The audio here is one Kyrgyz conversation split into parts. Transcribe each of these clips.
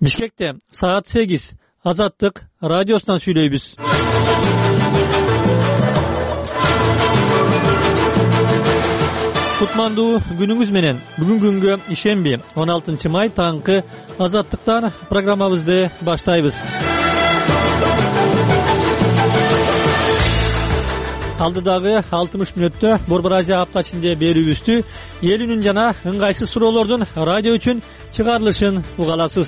Бишкекте саат 8 Азаттык радиосунан сүйлөйбүз. Кутмандуу күнүңүз менен. Бүгүн күнгө ишемби 16 май таңкы Азаттыктан программабызды баштайбыз. Алдыдагы 60 мүнөттө Борбор Азия апта ичинде берүүбүздү эл үнүн жана ыңгайсыз суроолордун радио үчүн чыгарылышын уга аласыз.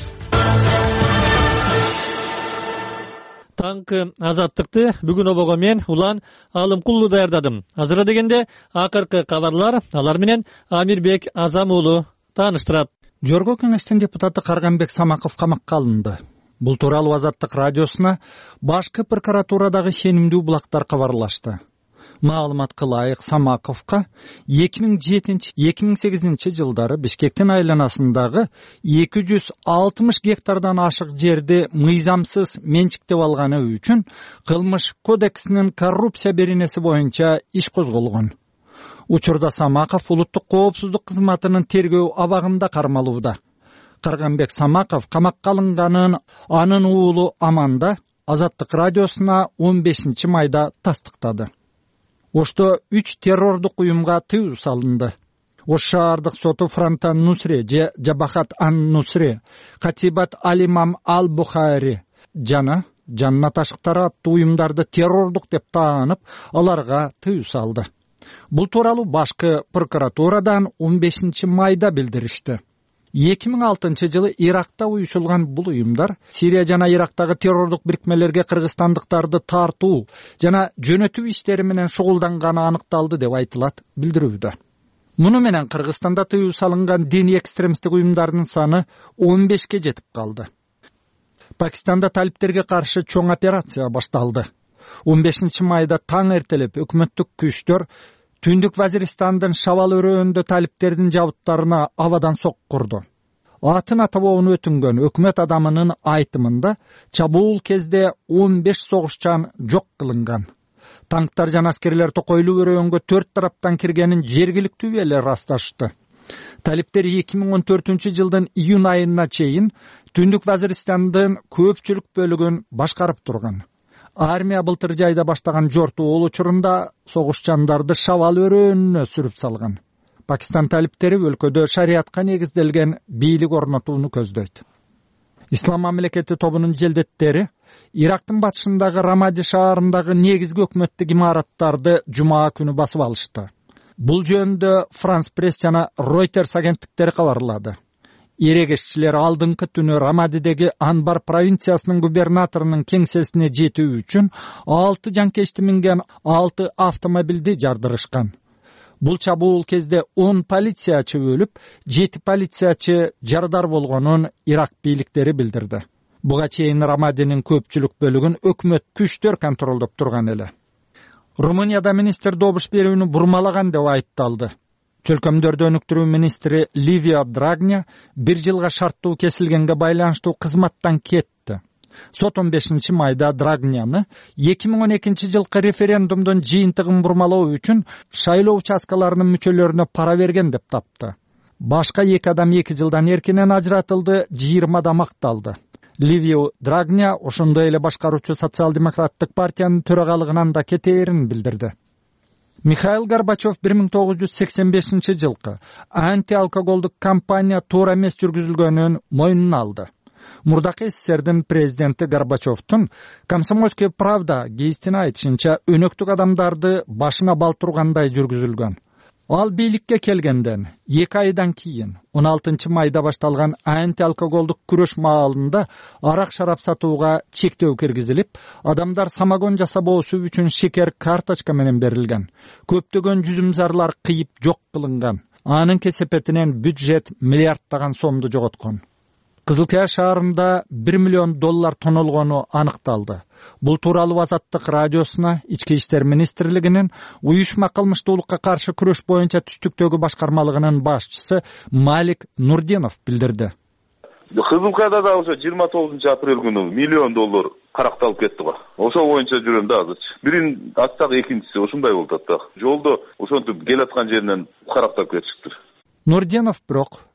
Таңкы Азаттыкты бүгүн обого мен Улан Алымкулуу даярдадым. Азыр дегенде акыркы кабарлар алар менен Амирбек Азам уулу тааныштырат. Жорго кеңештин депутаты Карганбек Самаков камакка алынды. Бул тууралуу Азаттык радиосуна башкы прокуратурадагы ишенимдүү булактар кабарлашты. Маалыматка ылайык, Самаковго 2007-2008 жылдары Бишкектин айланасындагы 260 гектардан ашык жерди мыйзамсыз менчиктеп алганы үчүн Кылмыш кодексинин коррупция беренеси боюнча иш козголгон. Учурда Самаков улуттук коопсуздук кызматынын тергөө абагында кармалууда. Карганбек Самаков камакка алынганын анын уулу Аманда Азаттык радиосуна 15 майда тастыктады. Ошто 3 террордук уюмга тыюу салынды. Ош шаардык соту Фронтан Нусре же Жабахат ан-Нусре, Катибат Алимам Ал-Бухари жана Жаннат ашыктары аттуу уюмдарды террордук деп таанып, аларга тыюу салды. Бул тууралуу башкы прокуратурадан 15 майда билдиришти. 2006 жылы Иракта уюшулган бул уюмдар Сирия жана Ирактагы террордук бирикмелерге кыргызстандыктарды тартуу жана жөнөтүү иштери менен шугулданганы аныкталды деп айтылат билдирүүдө. Муну менен Кыргызстанда тыюу салынган диний экстремисттик уюмдардын саны 15ке жетип калды. Пакистанда талиптерге каршы чоң операция башталды. 15 майда таң эртелеп өкмөттүк күчтөр Түндүк Вазиристандын Шавал өрөөнүндө талиптердин жабыттарына абадан соккурду. Атын атабоonu өтүнгөн өкмөт адамынын айтымында чабуул кезде 15 согушчан жок кылынган. Танктар жана аскерлер токойлуу өрөөнгө 4 тараптан киргенин жергиликтүү эле ырасташты. Талиптер 2014 жылдын июнь айына чейин Түндүк Вазиристандын көпчүлүк бөлүгүн башкарып турган. Армия былтыр жайда баштаган жортуу учурунда согушчандарды Шавал өрөөнүнө сүрүп салган. Пакистан талиптери өлкөдө шариатка негизделген бийлик орнотууну көздөйт. Ислам мамлекети тобунун желдеттери Ирактын батышындагы Рамади шаарындагы негизги өкмөттүк имараттарды жумаа күнү басып алышты. Бул жөнүндө Франс Пресс жана Reuters агенттиктери кабарлады. Эрегешчилер алдыңкы түнү Рамадидеги Анбар провинциясынын губернаторунун кеңсесине жетүү үчүн 6 жанкечти минген 6 автомобилди жардырышкан. Бул чабуул кезде 10 полициячы өлүп, 7 полициячы жардар болгонун Ирак бийликтери билдирди. Буга чейин Рамадинин көпчүлүк бөлүгүн өкмөт күчтөр контролдоп турган эле. Румынияда министр добуш берүүнү бурмалаган деп айыпталды. Чөлкөмдөрдө өнүктүрүү министри Ливия Драгня 1 жылга шарттуу кесилгенге байланыштуу кызматтан кетти. Сот 15 майда Драгняны 2012 жылкы референдумдун жыйынтыгын бурмалоо үчүн шайлоо участкаларынын мүчөлөрүнө пара берген деп тапты. Башка 2 адам 2 жылдан эркинен ажыратылды, 20 адам акталды. Ливия Драгня ошондой эле башкаруучу социал-демократтык партиянын төрагалыгынан да кетээрин билдирди. Михаил Горбачев 1985 жылкы анти-алкоголдук кампания туура эмес жүргүзүлгөнүн мойнуна алды. Мурдакы СССРдин президенти Горбачевдун Комсомольская правда гезитине айтышынча өнөктүк адамдарды башына бал тургандай жүргүзүлгөн. Ал бийликке келгенден 2 айдан кийин 16 майда башталган анти-алкоголдук күрөш маалында арак шарап сатууга чектөө киргизилип, адамдар самогон жасабоосу үчүн шекер карточка менен берилген. Көптөгөн жүзүмзарлар кыйып жок кылынган. Анын кесепетинен бюджет миллиарддаган сомду жоготкон. Кызылкая шаарында $1 миллион тонолгону аныкталды. Бул тууралуу Азаттык радиосуна Ички иштер министрлигинин уюшма кылмыштуулукка каршы күрөш боюнча түштүктөгү башкармалыгынын башчысы Малик Нурдинов билдирди. Кызылкаяда да ошо 29 апрель күнү $1 миллион каракталып кетти го. Ошол боюнча жүрөм да азыр. Бирин ачсак экинчиси ушундай болуп атат да. Жолдо ошентип келаткан жеринен каракталып кетишиптир. Нурдинов бирок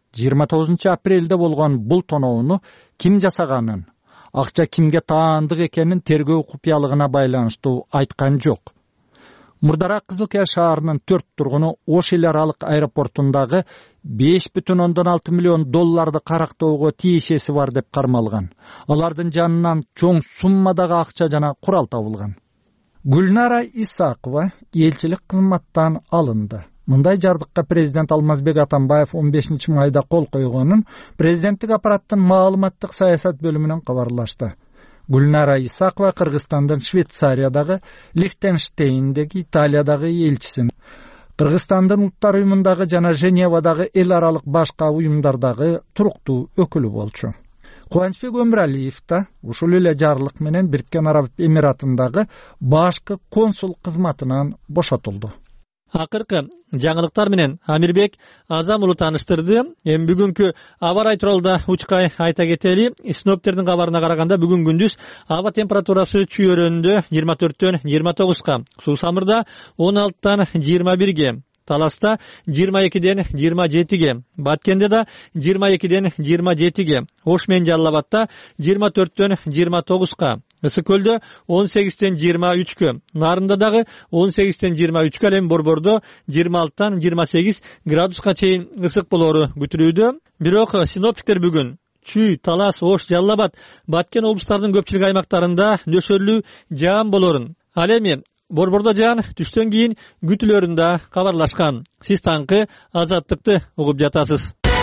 29 апрелде болгон бул тоноону ким жасаганын, акча кимге таандык экенин тергөө купуялыгына байланыштуу айткан жок. Мурдараак Кызылкия шаарынын 4 тургуну Ош эл аралык аэропортундагы $5,6 миллион карактоого тиешеси бар деп кармалган. Алардын жанынан чоң суммадагы акча жана курал табылган. Гүлнара Исакова элчилик кызматтан алынды. Мындай жардыкка президент Алмазбек Атамбаев 15 майда кол койгонун президенттик аппараттын маалыматтык саясат бөлүмүнөн кабарлашты. Гүлнара Исакова Кыргызстандын Швейцариядагы, Лихтенштейндеги, Италиядагы элчисин, Кыргызстандын Улуттар уюмундагы жана Женевадагы эл аралык башка уюмдардагы туруктуу өкүлү болчу. Кубанычбек Өмүралиев да ушул эле жарлык менен Бириккен Араб Эмиратындагы башкы консул кызматынан бошотулду. Акыркы жаңылыктар менен Амирбек Азам уулу тааныштырды. Эми бүгүнкү аба ырайы тууралуу учкай айта кетели. Синоптиктердин кабарына караганда бүгүн күндүз аба температурасы Чүйөрөндө 24-төн 29га, Суусамырда 16-тан 21ге, Таласта 22-ден 27ге, Баткенде да 22-ден 27ге, Ош менен Жалал-Абадта 24-төн 29га, Ысык-Көлдө 18-тен 23-кө, Нарында дагы 18-тен 23-кө, ал эми Борбордо 26-тан 28 градуска чейин ысык болору күтүлүүдө. Бирок синоптиктер бүгүн Чүй, Талас, Ош, Жалал-Абад, Баткен облустарынын көпчүлүк аймактарында нөсөрлүү жаан болорун, ал эми Борбордо жаан түштөн кийин күтүлөрүндө кабарлашкан. Сиз таңкы Азаттыкты угуп жатасыз.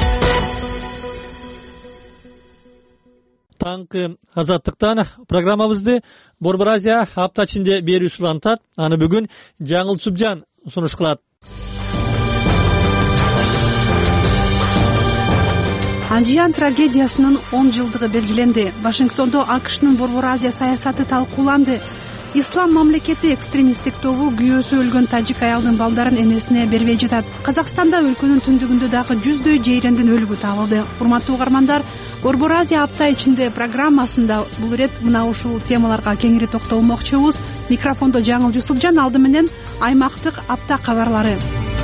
Таңкы Азаттыктан программабызды Борбор Азия апта ичинде берүү сулантат. Аны бүгүн Жаңыл Субжан сунуш кылат. Анжиян трагедиясынын 10 жылдыгы белгиленди. Вашингтондо АКШнын Борбор Азия саясаты талкууланды. Ислам мамлекети экстремисттик тобу күйөөсү өлгөн тажик аялдын балдарын энесине бербей жатат. Казакстанда өлкөнүн түндүгүндө дагы жүздөй жейрендин өлүгү табылды. Урматтуу угармандар, Борбор Азия апта ичинде программасында бул ирет мына ушул темаларга кеңири токтолмокчубуз. Микрофондо Жаңыл Жусупжан, алды менен аймактык апта кабарлары.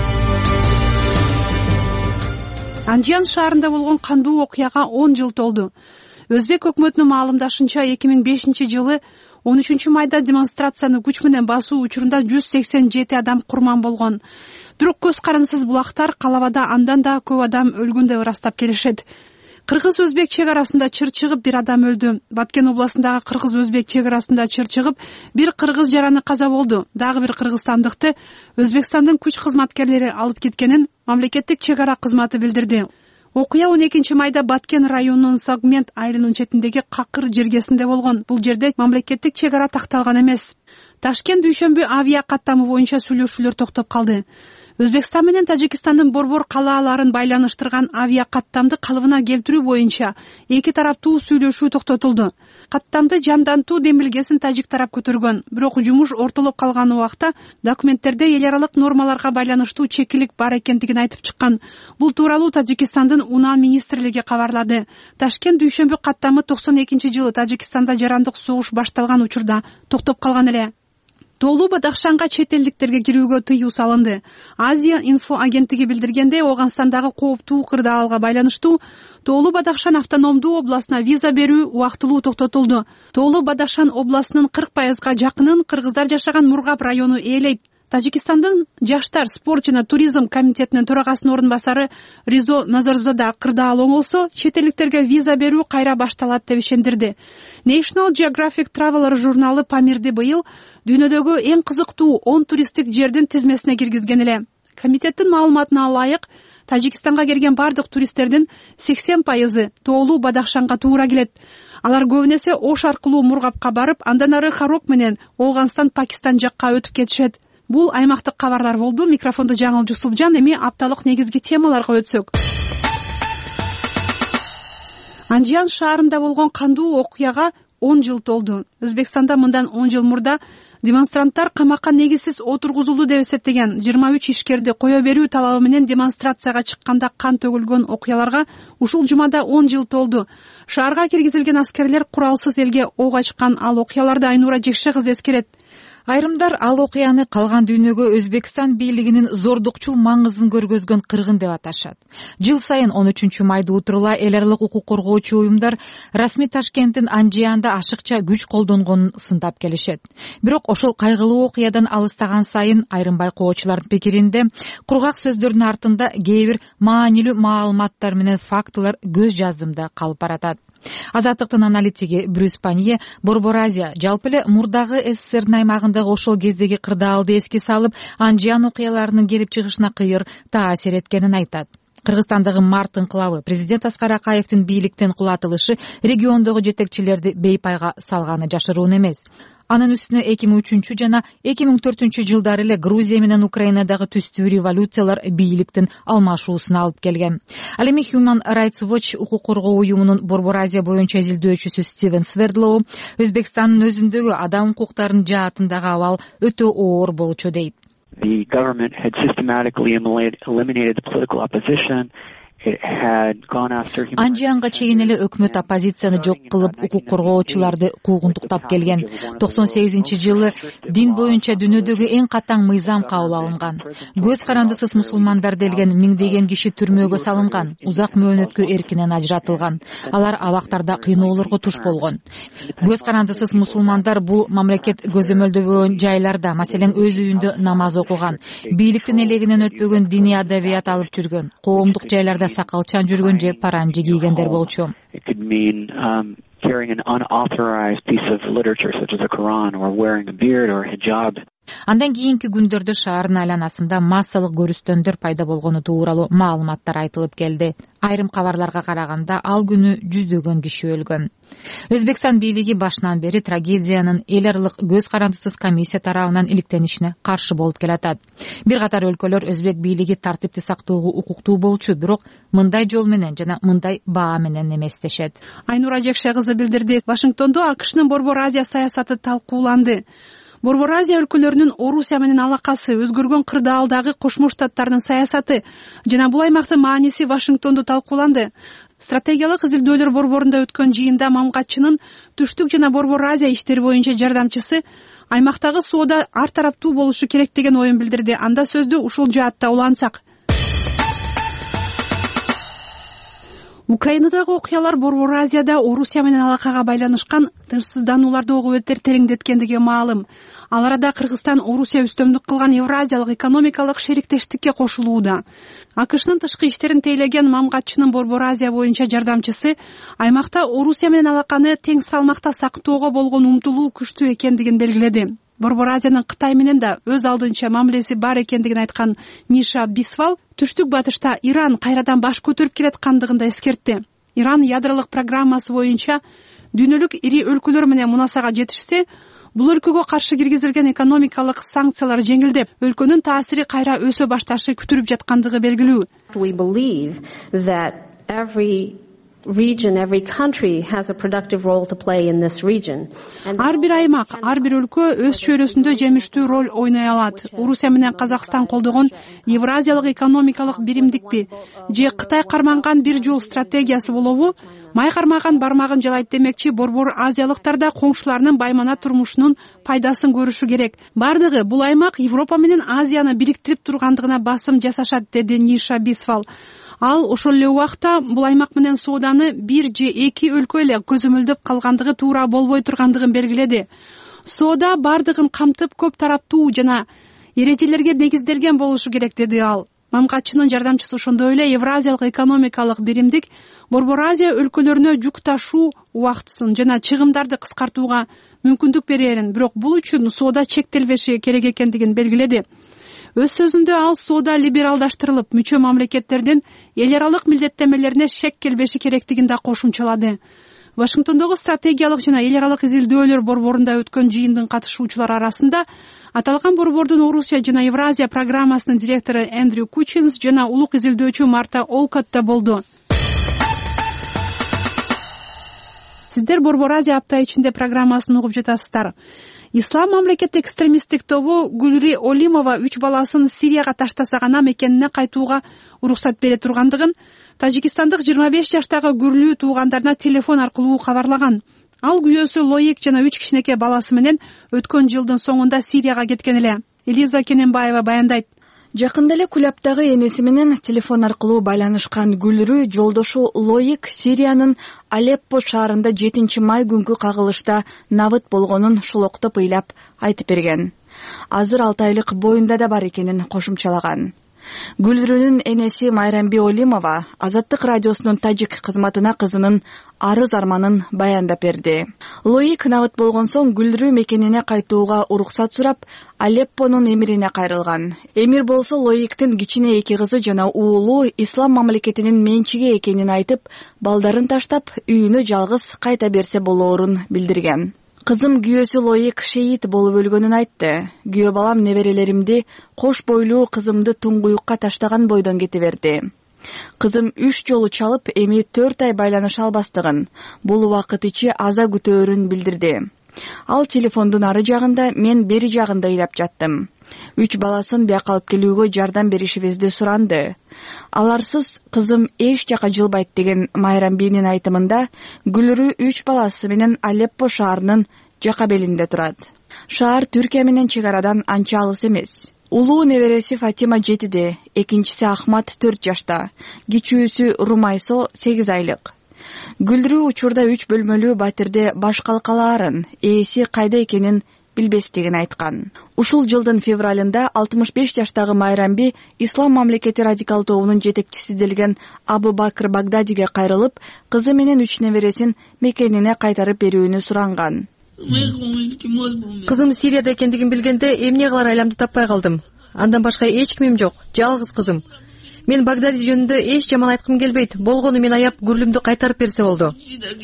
Анжиян шаарында болгон кандуу окуяга 10 жыл толду. Өзбек өкмөтүнүн маалымдашынча 2005 жылы 13 майда демонстрацияны күч менен басуу учурунда 187 адам курман болгон. Бирок көз карансыз булактар калабада андан да көп адам өлгөн деп ырастап келишет. Кыргыз-өзбек чек арасында чыр чыгып бир адам өлдү. Баткен областындагы кыргыз-өзбек чек арасында чыр чыгып бир кыргыз жараны каза болду. Дагы бир кыргызстандыкты Өзбекстандын күч кызматкерлери алып кеткенин мамлекеттик чек ара кызматы билдирди. Окуя 12 майда Баткен районунун Сагмент айылынын четиндеги Какыр жергесинде болгон. Бул жерде мамлекеттик чек ара такталган эмес. Ташкент дүйшөмбү авиа каттамы боюнча сүйлөшүүлөр токтоп калды. Өзбекстан менен Тажикстандын борбор калааларын байланыштырган авиа каттамды калыбына келтирүү боюнча эки тараптуу сүйлөшүү токтотулду. Каттамды жандантуу демилгесин тажик тарап көтөргөн, бирок жумуш ортолоп калган убакта документтерде эл аралык нормаларга байланыштуу чекилик бар экендигин айтып чыккан. Бул тууралуу Тажикстандын Унаа министрлиги кабарлады. Ташкент дүйшөмбү каттамы 92 жылы Тажикстанда жарандык согуш башталган учурда токтоп калган эле. Тоолуу Бадахшанга чет элдиктерге кирүүгө тыюу салынды. Азия инфо агенттиги билдиргенде, Оганстандагы кооптуу кырдаалга байланыштуу Тоолуу Бадахшан автономдуу областына виза берүү убактылуу токтотулду. Тоолуу Бадахшан областынын 40%га жакынын кыргыздар жашаган Мургап району ээлейт. Тажикстандын Жаштар, спорт жана туризм комитетинин төрагасынын орун басары Ризо Назарзада кырдаал оңолсо, чет элдиктерге виза берүү кайра башталат деп ишендирди. National Geographic Traveler журналы Памирди быйыл дүйнөдөгү эң кызыктуу 10 туристтик жердин тизмесине киргизген эле. Комитеттин маалыматына ылайык, Тажикстанга келген бардык туристтердин 80% Тоолуу Бадахшанга туура келет. Алар көбүн эсе Ош аркылуу Мургапка барып, андан ары Харок менен Оганстан, Пакистан жакка өтүп кетишет. Бул аймактык кабарлар болду. Микрофондо Жаңыл Жусупжан. Эми апталык негизги темаларга өтсөк. Анжиян шаарында болгон кандуу окуяга 10 жыл толду. Өзбекстанда мындан 10 жыл мурда демонстранттар камакка негизсиз отургузулду деп эсептеген 23 ишкерди кое берүү талабы менен демонстрацияга чыкканда кан төгүлгөн окуяларга ушул жумада 10 жыл толду. Шаарга киргизилген аскерлер куралсыз элге ок ачкан. Ал окуяларды Айнура Жекше кызы эскерет. Айрымдар ал окуяны калган дүйнөгө Өзбекстан бийлигинин зордукчул маңызын көргөзгөн кыргын деп аташат. Жыл сайын 13 майда утурула эл аралык укук коргоочу уюмдар расмий Ташкенттин Анжиянда ашыкча күч колдонгонун сындап келишет. Бирок ошол кайгылуу окуядан алыстаган сайын айрым байкоочулардын пикиринде кургак сөздөрдүн артында кээ бир маанилүү маалыматтар менен фактылар көз жаздымда калып баратат. Азаттыктын аналитиги Брюс Панье Борбор Азия жалпы эле мурдагы СССРдин аймагындагы ошол кездеги кырдаалды эске салып, Анжиян окуяларынын келип чыгышына кыйыр таасир эткенин айтат. Кыргызстандагы март инкылабы, президент Аскар Акаевдин бийликтен кулатылышы региондогу жетекчилерди бейпайга салганы жашыруун эмес. Анын үстүнө 2003 жана 2004 жылдары эле Грузия менен Украинадагы түстүү революциялар бийликтин алмашуусуна алып келген. Ал эми Human Rights Watch укук коргоо уюмунун Борбор Азия боюнча изилдөөчүсү Стивен Свердлоу Өзбекстандын өзүндөгү адам укуктарынын жаатындагы абал өтө оор болчу дейт. The government had systematically eliminated the political opposition. Анжиянга чейин эле өкмөт оппозицияны жок кылып, укук коргоочуларды куугунтуктап келген. 98-жылы дин боюнча дүйнөдөгү эң катаң мыйзам кабыл алынган. Көз карандысыз мусулмандар делген миңдеген киши түрмөгө салынган, узак мөөнөткө эркинен ажыратылган. Алар абактарда кыйноолорго туш болгон. Көз карандысыз мусулмандар бул мамлекет көзөмөлдөбөгөн жайларда, маселен өз үйүндө намаз окуган, бийликтин элегинен өтпөгөн диний адабият алып жүргөн, коомдук жайларда сакалчан жүргөн же паранжы кийгендер болчу. Carrying an unauthorized piece of literature such as the Quran or wearing a beard or hijab. Андан кийинки күндөрдө шаардын айланасында массалык көрүстөндөр пайда болгону тууралуу маалыматтар айтылып келди. Айрым кабарларга караганда ал күнү жүздөгөн киши өлгөн. Өзбекстан бийлиги башынан бери трагедиянын эл аралык көз карандысыз комиссия тарабынан иликтенишине каршы болуп келатат. Бир катар өлкөлөр өзбек бийлиги тартипти сактоого укуктуу болчу, бирок мындай жол менен жана мындай баа менен эмес дешет. Айнура Жекше кызы билдирди. Вашингтондо АКШнын Борбор Азия саясаты талкууланды. Борбор Азия өлкөлөрүнүн Орусия менен алакасы, өзгөргөн кырдаалдагы Кошмо Штаттардын саясаты жана бул аймактын мааниси Вашингтондо талкууланды. Стратегиялык изилдөөлөр борборунда өткөн жыйында Мамгатчынын Түштүк жана Борбор Азия иштери боюнча жардамчысы аймактагы соода ар тараптуу болушу керек деген оюн билдирди. Анда сөздү ушул жаатта улантсак. Украинадагы окуялар Борбор Азияда Орусия менен алакага байланышкан тынчсызданууларды огу бетер тереңдеткендиги маалым. Ал арада Кыргызстан Орусия үстөмдүк кылган Евразиялык экономикалык шериктештикке кошулууда. АКШнын тышкы иштерин тейлеген Мамгатчынын Борбор Азия боюнча жардамчысы аймакта Орусия менен алаканы тең салмакта сактоого болгон умтулуу күчтүү экендигин белгиледи. Борбор Азиянын Кытай менен да өз алдынча мамилеси бар экендигин айткан Ниша Бисвал түштүк батышта Иран кайрадан баш көтөрүп келаткандыгын да эскертти. Иран ядролук программасы боюнча дүйнөлүк ири өлкөлөр менен мунасага жетишсе, бул өлкөгө каршы киргизилген экономикалык санкциялар жеңилдеп, өлкөнүн таасири кайра өсө башташы күтүлүп жаткандыгы белгилүү. We believe that every country has a productive role to play in this region. Ар бир аймак, ар бир өлкө өз чөйрөсүндө жемиштүү роль ойной алат. Орусия менен Казакстан колдогон Евразиялык экономикалык биримдикпи же Кытай карманган бир жол стратегиясы болобу? Май кармаган бармагын жалайт демекчи, Борбор Азиялыктар да коңшуларынын баймана турмушунун пайдасын көрүшү керек. Бардыгы бул аймак Европа менен Азияны бириктирип тургандыгына басым жасашат, деди Ниша Бисвал. Ал ошол эле убакта бул аймак менен сооданы бир же эки өлкө эле көзөмөлдөп калгандыгы туура болбой тургандыгын белгиледи. Соода бардыгын камтып көп тараптуу жана эрежелерге негизделген болушу керек, деди ал. Мамгатчынын жардамчысы ошондой эле Евразиялык экономикалык биримдик Борбор Азия өлкөлөрүнө жүк ташуу убактысын жана чыгымдарды кыскартууга мүмкүндүк берерин, бирок бул үчүн соода чектелбеши керек экендигин белгиледи. Өз сөзүндө ал соода либералдаштырылып, мүчө мамлекеттердин эл аралык милдеттемелерине шек келбеши керектигин да кошумчалады. Вашингтондогу стратегиялык жана эл аралык изилдөөлөр борборунда өткөн жыйындын катышуучулары арасында аталган борбордун Орусия жана Евразия программасынын директору Эндрю Кучинс жана улук изилдөөчү Марта Олкот да болду. Сиздер Борбор Азия апта ичинде программасын угуп жатасыздар. Ислам мамлекет экстремисттик тобу Гүлри Олимова 3 баласын Сирияга таштаса гана мекенине кайтууга уруксат бере тургандыгын Тажикстандык 25 жаштагы Гүрлүү туугандарына телефон аркылуу кабарлаган. Ал күйөөсү Лоик жана 3 кичинекей баласы менен өткөн жылдын соңунда Сирияга кеткен эле. Элиза Кененбаева баяндайт. Жакында эле Кулябтагы энеси менен телефон аркылуу байланышкан Гүлрү жолдошу Лоик Сириянын Алеппо шаарында 7 май күнкү кагылышта набыт болгонун шулоктоп ыйлап айтып берген. Азыр 6 айлык боюнда да бар экенин кошумчалаган. Гүлрүнүн энеси Майрамби Олимова Азаттык радиосунун тажик кызматына кызынын арыз арманын баяндап берди. Лоик набыт болгон соң Гүлрү мекенине кайтууга уруксат сурап, Алеппонун эмирине кайрылган. Эмир болсо Лоиктин кичине 2 кызы жана уулу ислам мамлекетинин менчиги экенин айтып, балдарын таштап, үйүнө жалгыз кайта берсе болоорун билдирген. Кызым күйөөсү Лоик шейит болуп өлгөнүн айтты. Күйөө балам неберелеримди, кош бойлуу кызымды туңгуюкка таштаган бойдон кете берди. Кызым 3 жолу чалып, эми 4 ай байланыша албастыгын, бул убакыт ичи аза күтөөрүн билдирди. Ал телефондун ары жагында, мен бери жагында ыйлап жаттым. 3 баласын бияка алып келүүгө жардам беришибизди суранды. Аларсыз кызым эч жака жылбайт деген Майрамбинин айтымында, Гүлрү 3 баласы менен Алеппо шаарынын жака белинде турат. Шаар Түркия менен чек арадан анча алыс эмес. Улуу небереси Фатима 7-де, экинчиси Ахмат 4 жашта, кичүүсү Румайсо 8 айлык. Гүлрү учурда 3 бөлмөлүү батирде баш калкалаарын, ээси кайда экенин билбестигин айткан. Ушул жылдын февралында 65 жаштагы Майрамби Ислам мамлекети радикал тобунун жетекчиси делген Абу Бакр Багдадиге кайрылып, кызы менен 3 небересин мекенине кайтарып берүүнү суранган. Кызым Сирияда экендигин билгенде эмне кылар айламды таппай калдым. Андан башка эч кимим жок, жалгыз кызым. Мен Багдади жөнүндө эч жаман айткым келбейт. Болгону мен аяп Гүрлүмдү кайтарып берсе болду.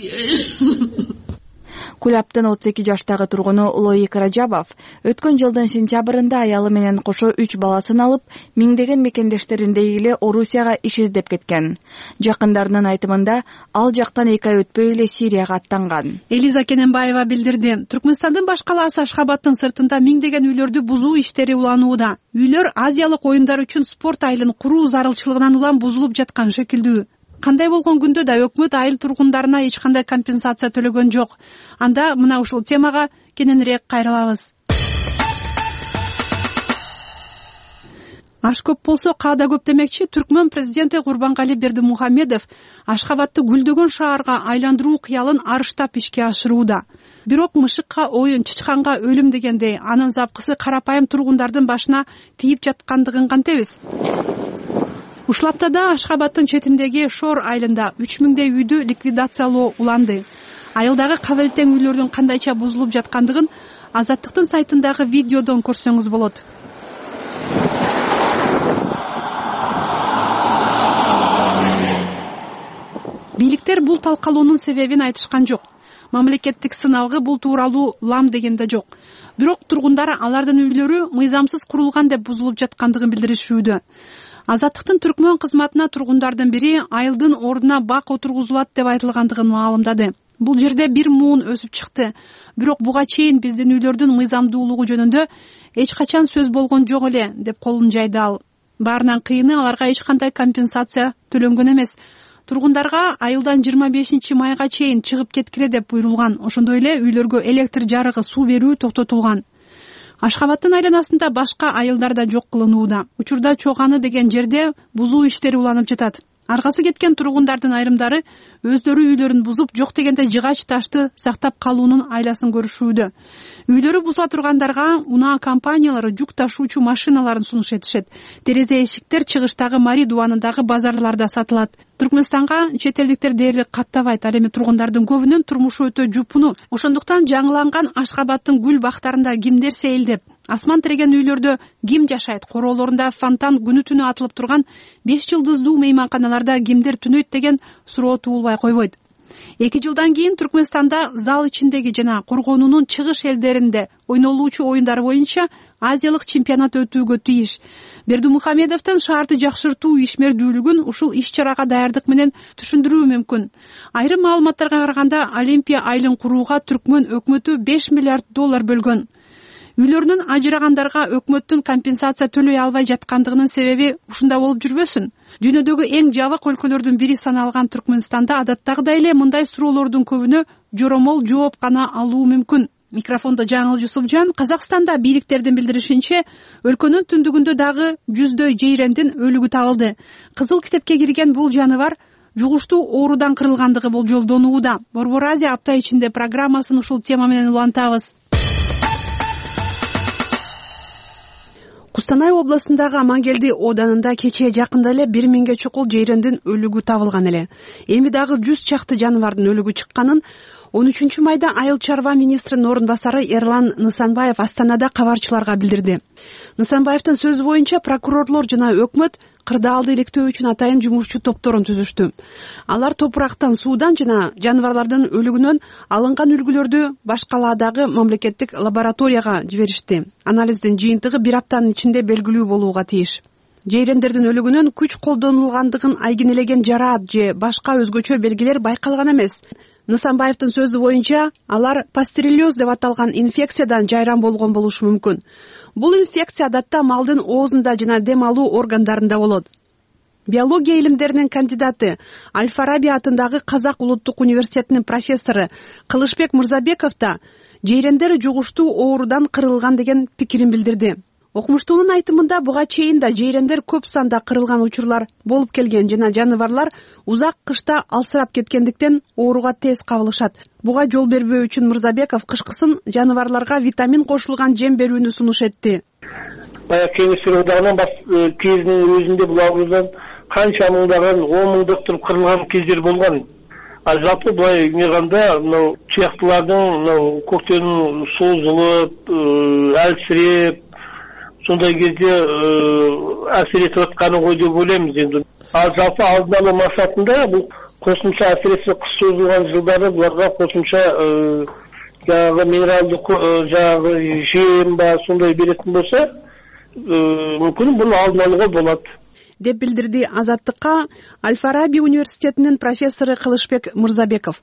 Кулябтын 32 жаштагы тургуну Лоик Раджабов өткөн жылдын сентябрында аялы менен кошо 3 баласын алып, миңдеген мекендештериндей эле Орусияга иш издеп кеткен. Жакындарынын айтымында, ал жактан 2 ай өтпөй эле Сирияга аттанган. Элиза Кененбаева билдирди. Түркмөнстандын баш калаасы Ашхабадтын сыртында миңдеген үйлөрдү бузуу иштери уланууда. Үйлөр Азиялык оюндар үчүн спорт айылын куруу зарылчылыгынан улам бузулуп жаткан шекилдүү. Кандай болгон күндө да өкмөт айыл тургундарына эч кандай компенсация төлөгөн жок. Анда мына ушул темага кененирээк кайрылабыз. Аш көп болсо каада көп демекчи, Түркмөн президенти Курбангали Бердимухамедов Ашхабадты гүлдөгөн шаарга айландыруу кыялын арыштап ишке ашырууда. Бирок мышыкка оюн, чычканга өлүм дегендей, анын запкысы карапайым тургундардын башына тийип жаткандыгын кантебиз? Ушул аптада Ашхабадтын четиндеги Шор айылында 3000дей үйдү ликвидациялоо уланды. Айылдагы кабылтең үйлөрдүн кандайча бузулуп жаткандыгын Азаттыктын сайтындагы видеодон көрсөңүз болот. Бийликтер бул талкалоонун себебин айтышкан жок. Мамлекеттик сыналгы бул тууралуу лам дегенде жок. Бирок тургундар алардын үйлөрү мыйзамсыз курулган деп бузулуп жаткандыгын билдиришүүдө. Азаттыктын Түркмөн кызматына тургундардын бири айылдын ордуна бак отургузулат деп айтылгандыгын маалымдады. Бул жерде бир муун өсүп чыкты. Бирок буга чейин биздин үйлөрдүн мыйзамдуулугу жөнүндө эч качан сөз болгон жок эле деп колун жайды ал. Баарынан кыйыны аларга эч кандай компенсация төлөнгөн эмес. Тургундарга айылдан 25 майга чейин чыгып кеткиле деп буйрулган. Ошондой эле үйлөргө электр жарыгы, суу берүү токтотулган. Ашхабадтын айланасында башка айылдар да жок кылынууда. Учурда Чоганы деген жерде бузуу иштери уланып жатат. Аргасы кеткен тургундардын айрымдары өздөрү үйлөрүн бузуп, жок дегенде жыгач ташты сактап калуунун айласын көрүшүүдө. Үйлөрү бузула тургандарга унаа компаниялары жүк ташуучу машиналарын сунуш этишет. Терезе эшиктер чыгыштагы Мари дуанындагы базарларда сатылат. Түркмөнстанга чет элдиктер дээрлик каттабайт. Ал эми тургундардын көбүнүн турмушу өтө жупуну. Ошондуктан жаңыланган Ашхабадтын гүл бактарында кимдер сейилдеп, асман тиреген үйлөрдө ким жашайт, короолорунда фонтан күнү түнү атылып турган 5 жылдыздуу мейманканаларда кимдер түнөйт деген суроо туулбай койбойт. 2 жылдан кийин Түркмөнстанда зал ичиндеги жана коргоонунун чыгыш элдеринде ойнолуучу оюндар боюнча Азиялык чемпионат өтүүгө тийиш. Бердимухамедовдун шаарды жакшыртуу ишмердүүлүгүн ушул иш-чарага даярдык менен түшүндүрүү мүмкүн. Айрым маалыматтарга караганда Олимпия айылын курууга Түркмөн өкмөтү $5 миллиард бөлгөн. үйлөрүнөн ажырагандарга өкмөттүн компенсация төлөй албай жаткандыгынын себеби ушунда болуп жүрбөсүн? Дүйнөдөгү эң жабык өлкөлөрдүн бири саналган Түркмөнстанда адаттагыдай эле мындай суроолордун көбүнө жоромол жооп гана алуу мүмкүн. Микрофондо Жаңыл Жусупжан. Казакстанда бийликтердин билдиришинче, өлкөнүн түндүгүндө дагы жүздөй жейрендин өлүгү табылды. Кызыл китепке кирген бул жаныбар жугуштуу оорудан кырылгандыгы болжолдонууда. Борбор Азия апта ичинде программасын ушул тема менен улантабыз. Кустанай областындагы Амангелди оданында кечээ жакында эле 1000ге чукул жейрендин өлүгү табылган эле. Эми дагы 100 чакты жаныбардын өлүгү чыкканын 13 майда Айыл чарба министринин орун басары Эрлан Нысанбаев Астанада кабарчыларга билдирди. Нысанбаевдин сөзү боюнча прокурорлор жана өкмөт кырдаалды иликтөө үчүн атайын жумушчу топторун түзүштү. Алар топурактан, суудан жана жаныбарлардын өлүгүнөн алынган үлгүлөрдү баш калаадагы мамлекеттик лабораторияга жиберишти. Анализдин жыйынтыгы 1 аптанын ичинде белгилүү болууга тийиш. Жейрендердин өлүгүнөн күч колдонулгандыгын айгинелеген жараат же башка өзгөчө белгилер байкалган эмес. Нысанбаевдин сөзү боюнча, алар пастереллез деп аталган инфекциядан жайран болгон болушу мүмкүн. Бул инфекция адатта малдын оозунда жана дем алуу органдарында болот. Биология илимдеринин кандидаты, Аль-Фараби атындагы Казак улуттук университетинин профессору Кылычбек Мырзабеков да жейрендер жугуштуу оорудан кырылган деген пикирин билдирди. Окумуштуунун айтымында буга чейин да жейрендер көп санда кырылган учурлар болуп келген жана жаныбарлар узак кышта алсырап кеткендиктен ооруга тез кабылышат. Буга жол бербөө үчүн Мырзабеков кышкысын жаныбарларга витамин кошулган жем берүүнү сунуш этти. Баягы Кеңештер одагынан кезинин өзүндө бул оорудан канча мыңдаган 10 мыңдап туруп кырылган кездер болгон. Ал жалпы былай мыйганда чыяктылардын көктөнүн созулуп, алсыреп сондай кезде әсер етіп жатқаны ғой деп ойлаймыз енді. Ал жалпы алдын алу мақсатында бұл қосымша әсіресе қыс созылған жылдары бұларға қосымша жаңағы минералды жаңағы жем ба сондай беретін болса, мүмкін бұны алдын алуға болады. Деп билдирди Азаттыкка Аль-Фараби университетинин профессору Кылычбек Мырзабеков.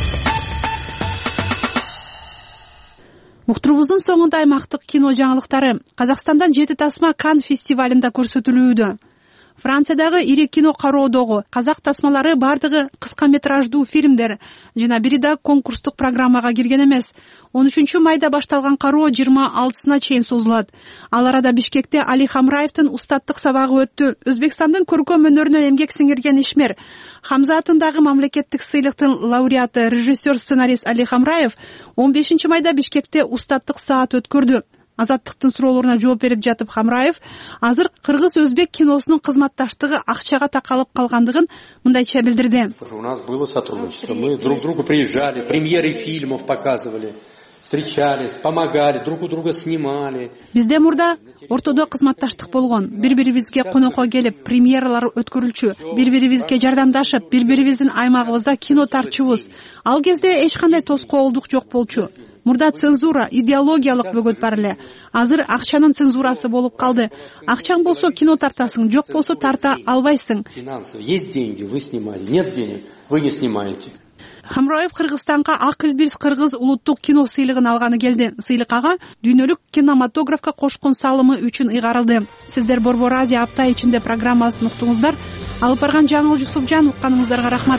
Муктурубуздун соңунда аймактык кино жаңылыктары. Казакстандан 7 тасма Кан фестивалында көрсөтүлүүдө. Франциядагы ири кино кароодогу казак тасмалары бардыгы кыска метраждуу фильмдер жана бири да конкурстук программага кирген эмес. 13 майда башталган кароо 26-сына чейин созулат. Ал арада Бишкекте Али Хамраевдин устаттык сабагы өттү. Өзбекстандын көркөм өнөрүнө эмгек сиңирген ишмер Хамза атындагы мамлекеттик сыйлыктын лауреаты режиссер сценарист Али Хамраев 15 майда Бишкекте устаттык саат өткөрдү. Азаттыктын суроолоруна жооп берип жатып Хамраев азыр кыргыз-өзбек киносунун кызматташтыгы акчага такалып калгандыгын мындайча билдирди. У нас было сотрудничество. Мы друг к другу приезжали, премьеры фильмов показывали, встречались, помогали, друг у друга снимали. Бизде мурда ортодо кызматташтык болгон. Бири-бирибизге конокко келип, премьералар өткөрүлчү, бири-бирибизге жардамдашып, бири-бирибиздин аймагыбызда кино тартчубуз. Ал кезде эч кандай тоскоолдук жок болчу. Мурда цензура, идеологиялык бөгөт бар эле. Азыр акчанын цензурасы болуп калды. Акчаң болсо кино тартасың, жок болсо тарта албайсың. Финансово есть деньги, вы снимали, нет денег, вы не снимаете. Хамраев Кыргызстанга Акылбирс кыргыз улуттук кино сыйлыгын алганы келди. Сыйлык ага дүйнөлүк кинематографка кошкон салымы үчүн ыйгарылды. Сиздер Борбор Азия апта ичинде программасын уктуңуздар. Алып барган Жаңыл Жусупжан, укканыңыздарга рахмат.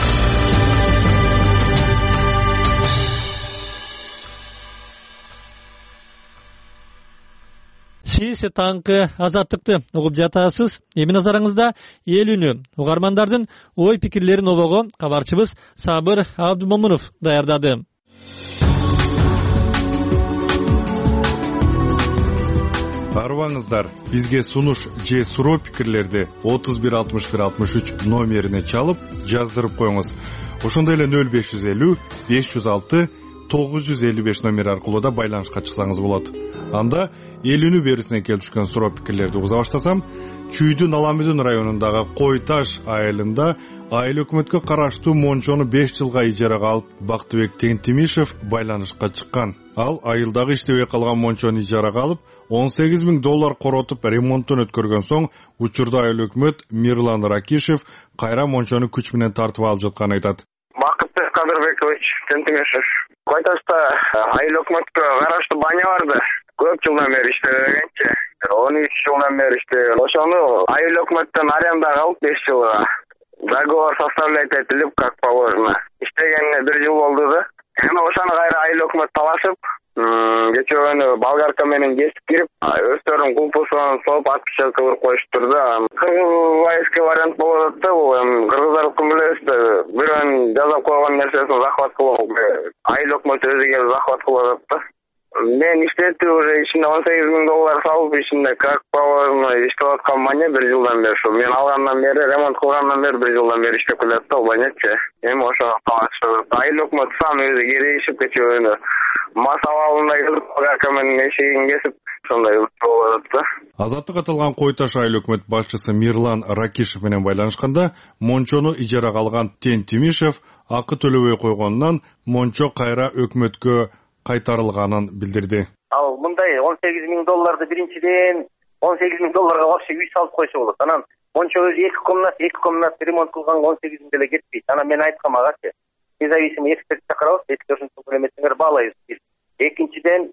Сиз таңкы азаттыкты угуп жатасыз. Эми назарыңызда эл үнү, угармандардын ой пикирлерин обого кабарчыбыз Сабыр Абдумомунов даярдады. Арыбаңыздар, бизге сунуш же суроо пикирлерди 316163 номерине чалып жаздырып коюңуз. Ошондой эле 0550 506 955 номер аркылуу да байланышка чыксаңыз болот. Анда эл үнү берүүсүнө келип түшкөн суроо пикирлерди угуза баштасам, Чүйдүн Аламүдүн районундагы Кой Таш айылында айыл өкмөткө караштуу мончону 5 жылга ижарага алып Бактыбек Тентимишев байланышка чыккан. Ал айылдагы иштебей калган мончону ижарага алып $18,000 коротуп ремонтун өткөргөн соң, учурда айыл өкмөт Мирлан Ракишев кайра мончону күч менен тартып алып жатканын айтат. Бактыбек Кадырбекович Тентимишев. Кой Ташта айыл өкмөткө караштуу баня барды. көп жылдан бери иштебегенчи. 13 жылдан бери иштеген. Ошону айыл өкмөттөн арендага алып 5 жылга договор составлять этилип, как положено. Иштегенине 1 жыл болду да. Эми ошону кайра айыл өкмөт талашып, кечээ күнү болгарка менен кесип кирип, өздөрүнүн кулпусун соп отпечатка кылып коюштур да. Кыргызбайский вариант болот да, бул эми кыргыздардыкын билебиз да. Бирөөнүн жасап койгон нерсесин захват кылып, айыл өкмөт өзү келип захват кылып атат да. Мен иштетип уже ичинде $18,000 салып, ичинде как положено иштеп аткан мане 1 жылдан бери. Ошо мен алгандан бери, ремонт кылгандан бери 1 жылдан бери иштеп келет да, банечи. Эми ошо талашып, айыл өкмөт сам өзү келишип кечээ күнү масалалында келип болгарка менен эшигин кесип, ошондой болуп атат да. Азаттык аталган Кой Таш айыл өкмөт башчысы Мирлан Ракишев менен байланышканда, Мончону ижарага алган Тен Тимишев акы төлөбөй койгондон Мончо кайра өкмөткө кайтарылганын билдирди. Ал мындай $18,000 биринчиден $18,000 вообще үй салып койсо болот. Анан Мончо өзү 2 комнат ремонт кылганга 18 деле кетпейт. Анан мен айткам агачы, независимый эксперт чакырабыз, эки ошентип элемесиңер баалайбыз. Экинчиден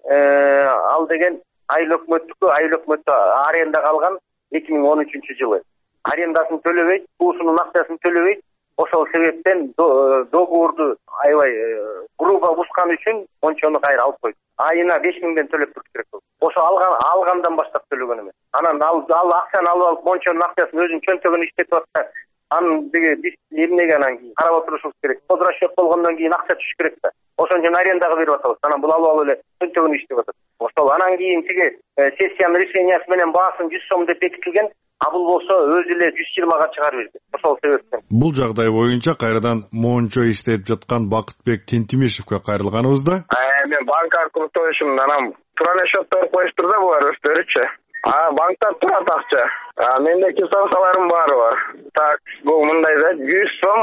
ал деген айыл өкмөттү арендага алган 2013-жылы. Арендасын төлөбөйт, буусунун акчасын төлөбөйт. Ошол себептен договорду аябай грубо бузган үчүн Мончону кайра алып койду. Айына 5,000 төлөп туруш керек болду. Ошо алгандан баштап төлөгөн эмес. Анан ал акчаны алып алып Мончонун акчасын өзүнүн чөнтөгүнө иштетип атса, анын биз эмнеге анан кийин карап отурушубуз керек. Возвращет болгондон кийин акча түшүш керек да. Ошон үчүн арендага берип атабыз. Анан бул алып эле чөнтөгүнө иштеп атат. Ошол анан кийин тиги сессиянын решениясы менен баасын 100 сом деп бекитилген. А бул болсо өзү эле 120га чыгарып берди. Ошол себептен. Бул жагдай боюнча кайрадан Мончо иштеп жаткан Бакытбек Тентимишевке кайрылганыбызда мен банк аркылуу төлөшүм, анан туран счеттор коюштур да булар өздөрүчү. Банкта турат акча. Менде квитанцияларым баары бар. Так, бул мындай да 100 сом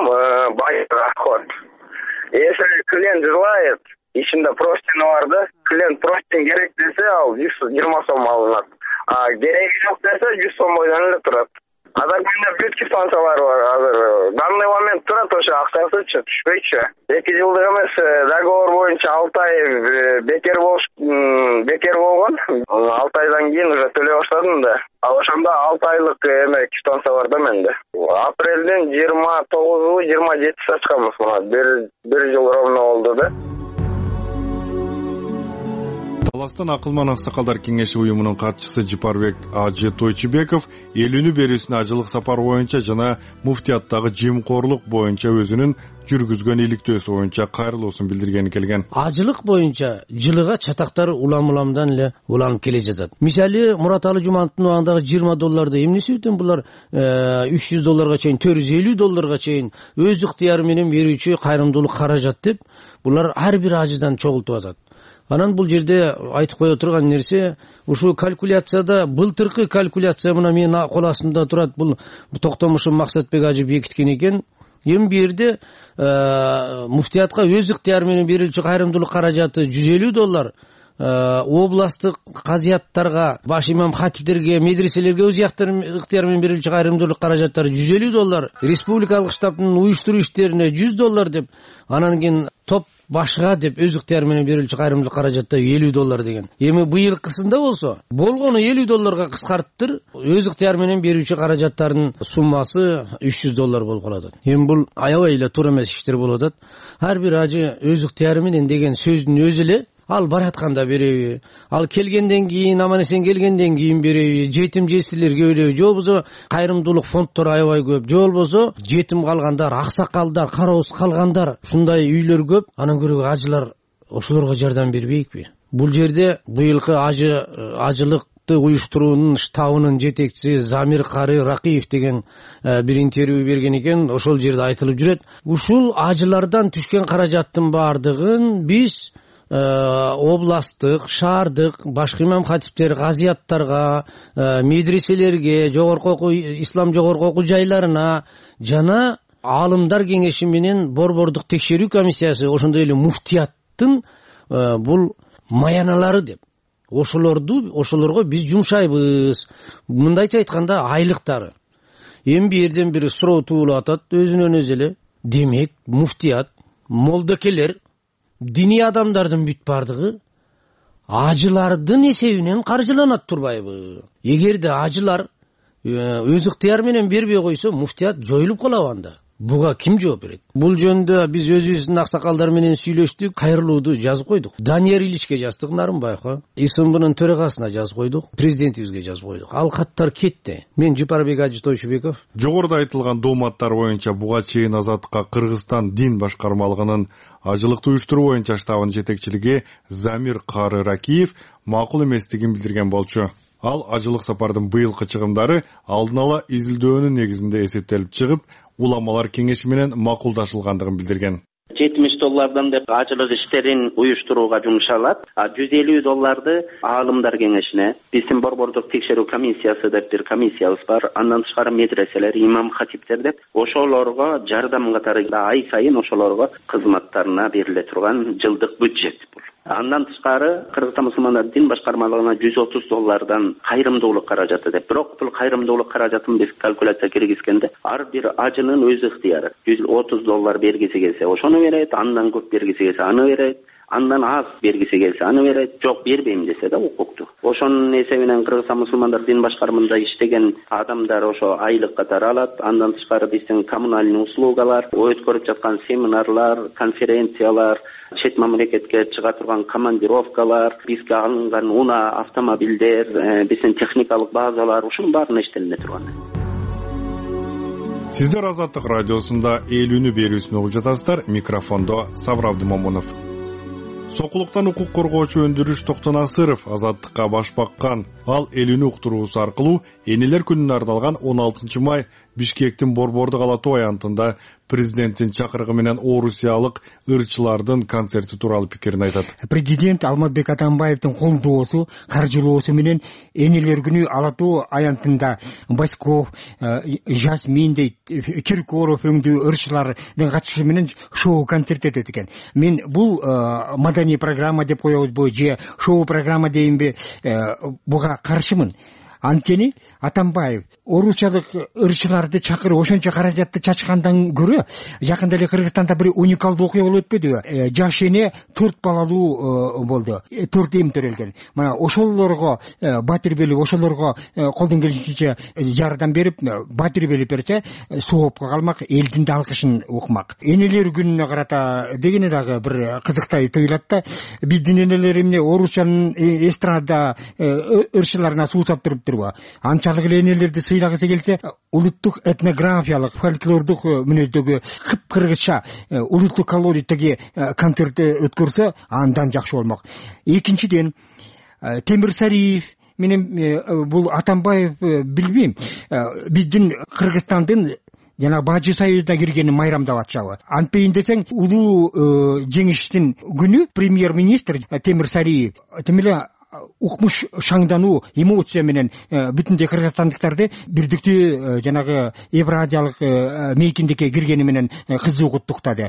расход. Если клиент желает, ичинде простин бар да, клиент простин керек десе, ал 120 сом алынат. Кереги жок десе 100 сом бойдон эле турат. Азыр менде бүт квитанциялар бар. Азыр данный момент турат, ошо акчасычы түшпөйчү. 2 жылдык эмес, договор боюнча 6 ай бекер болгон. 6 айдан кийин уже төлөй баштадым да. Ал ошондо 6 айлык квитанция бар да менде. Апрелден 29-27 ачканбыз, мына 1 жыл ровно болду да. Таластан Акылман Аксакалдар кеңеши уюмунун катчысы Жипарбек Ажы Тойчубеков эл үнү берүүсүнө ажылык сапар боюнча жана муфтияттагы жемкорлук боюнча өзүнүн жүргүзгөн иликтөөсү боюнча кайрылуусун билдиргени келген. Ажылык боюнча жылыга чатактар улам-уламдан эле уланып келе жатат. Мисалы Мураталы Жумановдун убагындагы $20 эмне себептен булар $300 чейин, $450 чейин өз ыктыяры менен берүүчү кайрымдуулук каражат деп булар ар бир ажыдан чогултуп атат. Анан бул жерде айтып кое турган нерсе, ушул калькуляцияда былтыркы калькуляция мына менин кол астымда турат, бул Токтомушев Максатбек ажы бекиткен экен. Эми бу жерде муфтиятка өз ыктыяры менен берилчү кайрымдуулук каражаты $150, областтык казыяттарга, баш имам хатиптерге, медреселерге өз ыктыяры менен берилчү кайрымдуулук каражаттары $150, республикалык штабтын уюштуруу иштерине $100 деп, анан кийин топ башка деп өз ыктыяры менен берилчү кайрымдуулук каражатта $50 деген. Эми быйылкысында болсо болгону $50 кыскарттыр, өз ыктыяры менен берүүчү каражаттардын суммасы $300 болуп калат. Эми бул аябай эле туура эмес иштер болуп атат. Ар бир ажы өз ыктыяры менен деген сөздүн өзү эле ал баратканда береби, ал келгенден кийин, аман-эсен келгенден кийин береби, жетим жесирлерге береби, же болбосо кайрымдуулук фонддору аябай көп, же болбосо жетим калгандар, аксакалдар, кароосуз калгандар, ушундай үйлөр көп. Анан көрө ажылар ошолорго жардам бербейбизби? Бул жерде быйылкы ажылыкты уюштуруунун штабынын жетекчиси Замир Кары Ракиев деген бир интервью берген экен. Ошол жерде айтылып жүрөт. Ушул ажылардан түшкөн каражаттын баардыгын биз областтык, шаардык, башкы имам хатиптер, казыяттарга, медреселерге, ислам жогорку окуу жайларына жана аалымдар кеңеши менен борбордук текшерүү комиссиясы, ошондой эле муфтияттын бул маяналары деп ошолорго биз жумшайбыз. Мындайча айтканда айлыктары. Эми бир жерден бир суроо туулуп атат өзүнөн өзү эле. Демек муфтият, молдокелер, диний адамдардын бүт бардыгы ажылардын эсебинен каржыланат турбайбы? Эгерде ажылар өз ыктыяр менен бербей койсо муфтият жоюлуп калабы анда? Буга ким жооп берет? Бул жөнүндө биз өзүбүздүн аксакалдар менен сүйлөштүк, кайрылууду жазып койдук. Данияр Ильичке жаздык, Нарымбаевга, ИСМБнын төрагасына жазып койдук, президентибизге жазып койдук. Ал каттар кетти. Мен Жапарбек Ажы Тойшубеков. Жогоруда айтылган дооматтар боюнча буга чейин Азаттыкка Кыргызстан дин башкармалыгынын ажылыкты уюштуруу боюнча штабынын жетекчилиги Замир Кары Ракиев макул эместигин билдирген болчу. Ал ажылык сапардын быйылкы чыгымдары алдын ала изилдөөнүн негизинде эсептелип чыгып, уламалар кеңеши менен макулдашылгандыгын билдирген. $70 деп ажылык иштерин уюштурууга жумшалат. $150 аалымдар кеңешине, биздин борбордук текшерүү комиссиясы деп бир комиссиябыз бар. Андан тышкары медреселер, имам хатиптер деп ошолорго жардам катары ай сайын ошолорго кызматтарына бериле турган жылдык бюджет бул. Андан тышкары Кыргызстан мусулмандар дин башкармалыгына $130 кайрымдуулук каражаты деп. Бирок бул кайрымдуулук каражатын биз калькуляция киргизгенде ар бир ажынын өз ыктыяры. $130 бергиси келсе ошону берет, андан көп бергиси келсе аны берет, андан аз бергиси келсе аны берет, жок бербейм десе да укуктуу. Ошонун эсебинен Кыргызстан мусулмандар дин башкармында иштеген адамдар ошо айлык катары алат. Андан тышкары биздин коммунальный услугалар, өткөрүп жаткан семинарлар, конференциялар, чет мамлекетке чыга турган командировкалар, бизге алынган унаа автомобилдер, биздин техникалык базалар, ушунун баарын иштелине турган. Сиздер Азаттык радиосунда Элүүнү берүүсүн угуп жатасыздар. Микрофондо Сабыр Абдымомунов. Сокулуктан укук коргоочу Өндүрүш Токтонасыров Азаттыкка баш баккан. Ал Элүүнү уктуруусу аркылуу Энелер күнүнө арналган 16 май Бишкектин Борбордук ала тоо аянтында президенттин чакырыгы менен орусиялык ырчылардын концерти тууралуу пикирин айтат. Президент Алмазбек Атамбаевдин колдоосу, каржылоосу менен Энелер күнү ала тоо аянтында Басков, Жасмин дейт, Киркоров өңдүү ырчылардын катышуусу менен шоу концерт этет экен. Мен бул маданий программа деп коебузбу же шоу программа дейинби, буга каршымын. Анткени Атамбаев орусчалык ырчыларды чакырып ошончо каражатты чачкандан көрө жакында эле Кыргызстанда бир уникалдуу окуя болуп өтпөдүбү? Жаш эне 4 балалуу болду. 4 эм төрөлгөн. Мына ошолорго батир белип, ошолорго колдон келишинче жардам берип, батир белип берсе, соопко калмак, элдин да алкышын укмак. Энелер күнүнө карата дегене дагы бир кызыктай тыйылат да. Биздин энелер эмне орусчанын эстрада ырчыларына суусап туруптурбу? Анчалык эле энелерди сыйлагысы келсе, улуттук этнографиялык, фольклордук мүнөздөгү кыпкыргызча улуттук колориттеги концерт өткөрсө, андан жакшы болмок. Экинчиден, Темир Сариев менен бул Атамбаев билбейм, биздин Кыргызстандын жана Бажы Союзда киргени майрамдап атышабы. Антпейин десең, улуу жеңиштин күнү премьер-министр Темир Сариев темеле укмуш шаңдануу эмоция менен бүтүндөй кыргызстандыктарды бирдиктүү жанагы евразиялык мейкиндикке киргени менен кызуу куттуктады.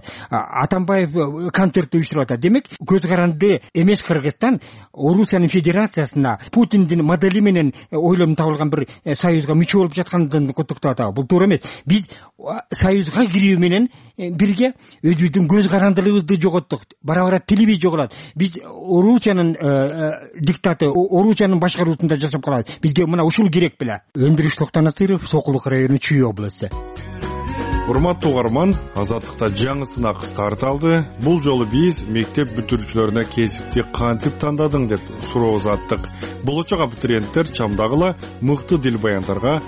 Атамбаев концертти уюштуруп атат. Демек, көз каранды эмес Кыргызстан Орусиянын федерациясына Путиндин модели менен ойлонуп табылган бир союзга мүчө болуп жаткандыгын куттуктап атабы. Бул туура эмес. Биз союзга кирүү менен бирге өзүбүздүн көз карандылыгыбызды жоготтук. Бара-бара тилибиз жоголот. Биз Орусиянын диктаты, орусчанын башкаруусунда жашап калат. Бизге мына ушул керек беле. Өндүрүш Токтонасыров, Сокулук району, Чүй областы. Урматтуу угарман, Азаттыкта жаңы сынак старталды. Бул жолу биз мектеп бүтүрүүчүлөрүнө кесипти кантип тандадың деп суроо узаттык. Болочок абитуриенттер чамдагыла мыкты дил баяндарга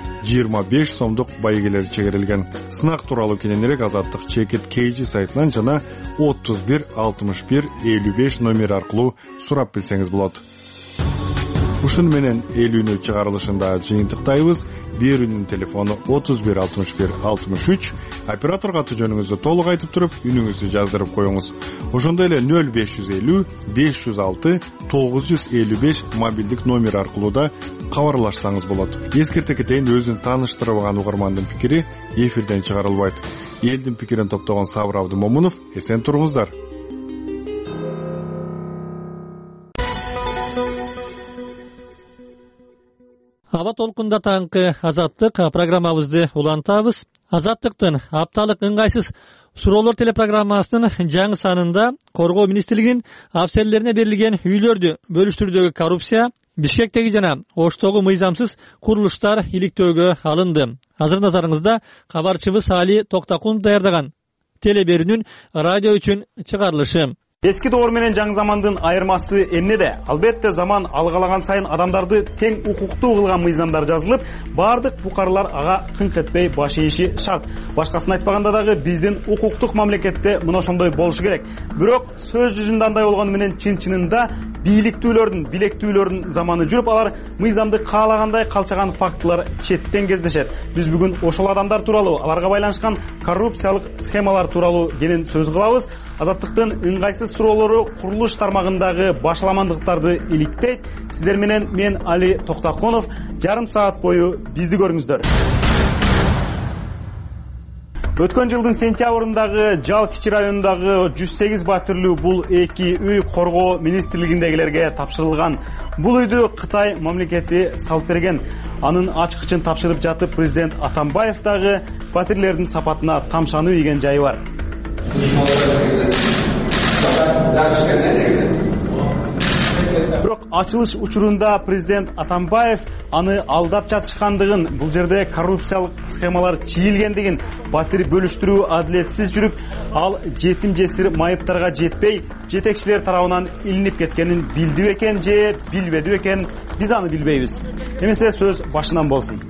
25 сомдук байгелер чегерилген. Сынак тууралуу кененирээк Азаттык Чекит KG сайтынан жана 31 61 55 номер аркылуу сурап билсеңиз болот. Ушун менен Элүүнү чыгарылышында жыйынтыктайбыз. Берүүнүн телефону 31 61 63. Операторго аты жөнүңүздү толук айтып туруп, үнүңүздү жаздырып коюңуз. Ошондой эле 0550 506 955 мобилдик номер аркылуу да кабарлашсаңыз болот. Эскерте кетейин, өзүн тааныштырбаган угармандын пикири эфирден чыгарылбайт. Элдин пикирин топтогон Сабыр Абдымомунов, эсен туруңуздар. Аба толкунда таңкы Азаттык программабызды улантабыз. Азаттыктын апталык ыңгайсыз Суроолор телепрограммасынын жаңы санында Коргоо министрлигинин афсерлерине берилген үйлөрдү бөлүштүрүүдөгү коррупция, Бишкектеги жана Оштогу мыйзамсыз курулуштар иликтөөгө алынды. Азыр назарыңызда кабарчыбыз Али Токтакунов даярдаган телеберүүнүн радио үчүн чыгарылышы. Эски доор менен жаңы замандын айырмасы эмнеде? Албетте заман алгалаган сайын адамдарды тең укуктуу кылган мыйзамдар жазылып, бардык букарлар ага кыңк этпей баш ийиши шарт. Башкасын айтпаганда дагы биздин укуктук мамлекетте мына ошондой болушу керек. Бирок сөз жүзүндө андай болгону менен чын-чынында бийликтүүлөрдүн, билектүүлөрдүн заманы жүрүп, алар мыйзамды каалагандай калчаган фактылар четтен кездешет. Биз бүгүн ошол адамдар тууралуу, аларга байланышкан коррупциялык схемалар тууралуу кенен сөз кылабыз. Азаттыктын ыңгайсыз суроолору курулуш тармагындагы башаламандыктарды иликтейт. Сиздер менен мен Али Токтакунов. Жарым саат бою бизди көрүңүздөр. Өткөн жылдын сентябрындагы Жал кичи районундагы 108 батирлүү бул эки үй Коргоо министрлигиндегилерге тапшырылган. Бул үйдү Кытай мамлекети салып берген. Анын ачкычын тапшырып жатып президент Атамбаев дагы батирлердин сапатына тамшануу ийген жайы бар. Бирок ачылыш учурунда президент Атамбаев аны алдап жатышкандыгын, бул жерде коррупциялык схемалар чийилгендигин, батир бөлүштүрүү адилетсиз жүрүп, ал жетим жесир майыптарга жетпей, жетекчилер тарабынан илинип кеткенин билди бекен же билбеди бекен, биз аны билбейбиз. Эмесе сөз башынан болсун.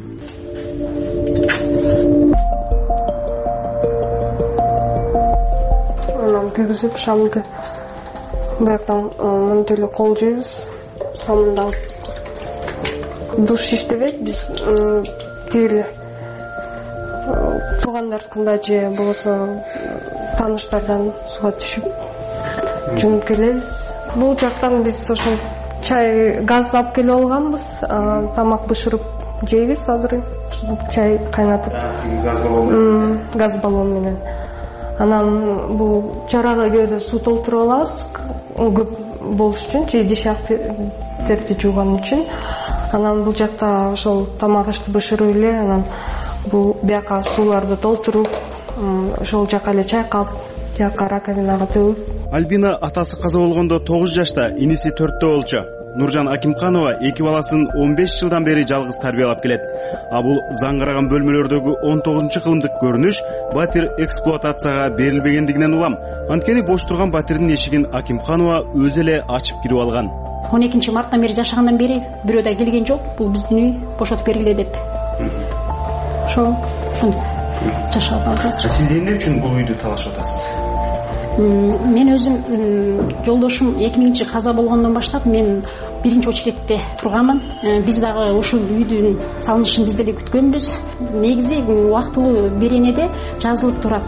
Күйгізіп шамды баяқтан мынтелі қол жейбіз, соңында душ шештебек, біз тейлі туғандардықында же болса таныштардан суға түшіп жүніп келеміз. Бұл жақтан біз ошол чай газ алып келе алганбыз, тамақ бышырып жейбіз азыр, чай кайнатып. Газ баллон менен. Анан бул жарага кээде суу толтуруп алабыз, көп болуш үчүн, же идиш-актерди жууган үчүн. Анан бул жакта ошол тамак ашты бышырып эле, анан бул бияка сууларды толтуруп, ошол жака эле чайкап, жака раковинага төгүп. Альбина атасы каза болгондо 9 жашта, иниси 4тө болчу. Нуржан Акимканова эки баласын 15 жылдан бери жалгыз тарбиялап келет. А бул заң караган бөлмөлөрдөгү 19-кылымдык көрүнүш батир эксплуатацияга берилбегендигинен улам. Анткени бош турган батирдин эшигин Акимканова өзү эле ачып кирип алган. 12 марттан бери жашагандан бери бирөө да келген жок, бул биздин үй бошотуп бериле деп. Ошол жашап атабыз. Сиз эмне үчүн бул үйдү талашып атасыз? Мен өзүм жолдошум 2000 каза болгондон баштап мен биринчи очередте турганмын. Биз дагы ушул үйдүн салынышын биз деле күткөнбүз. Негизи убактылуу беренеде жазылып турат.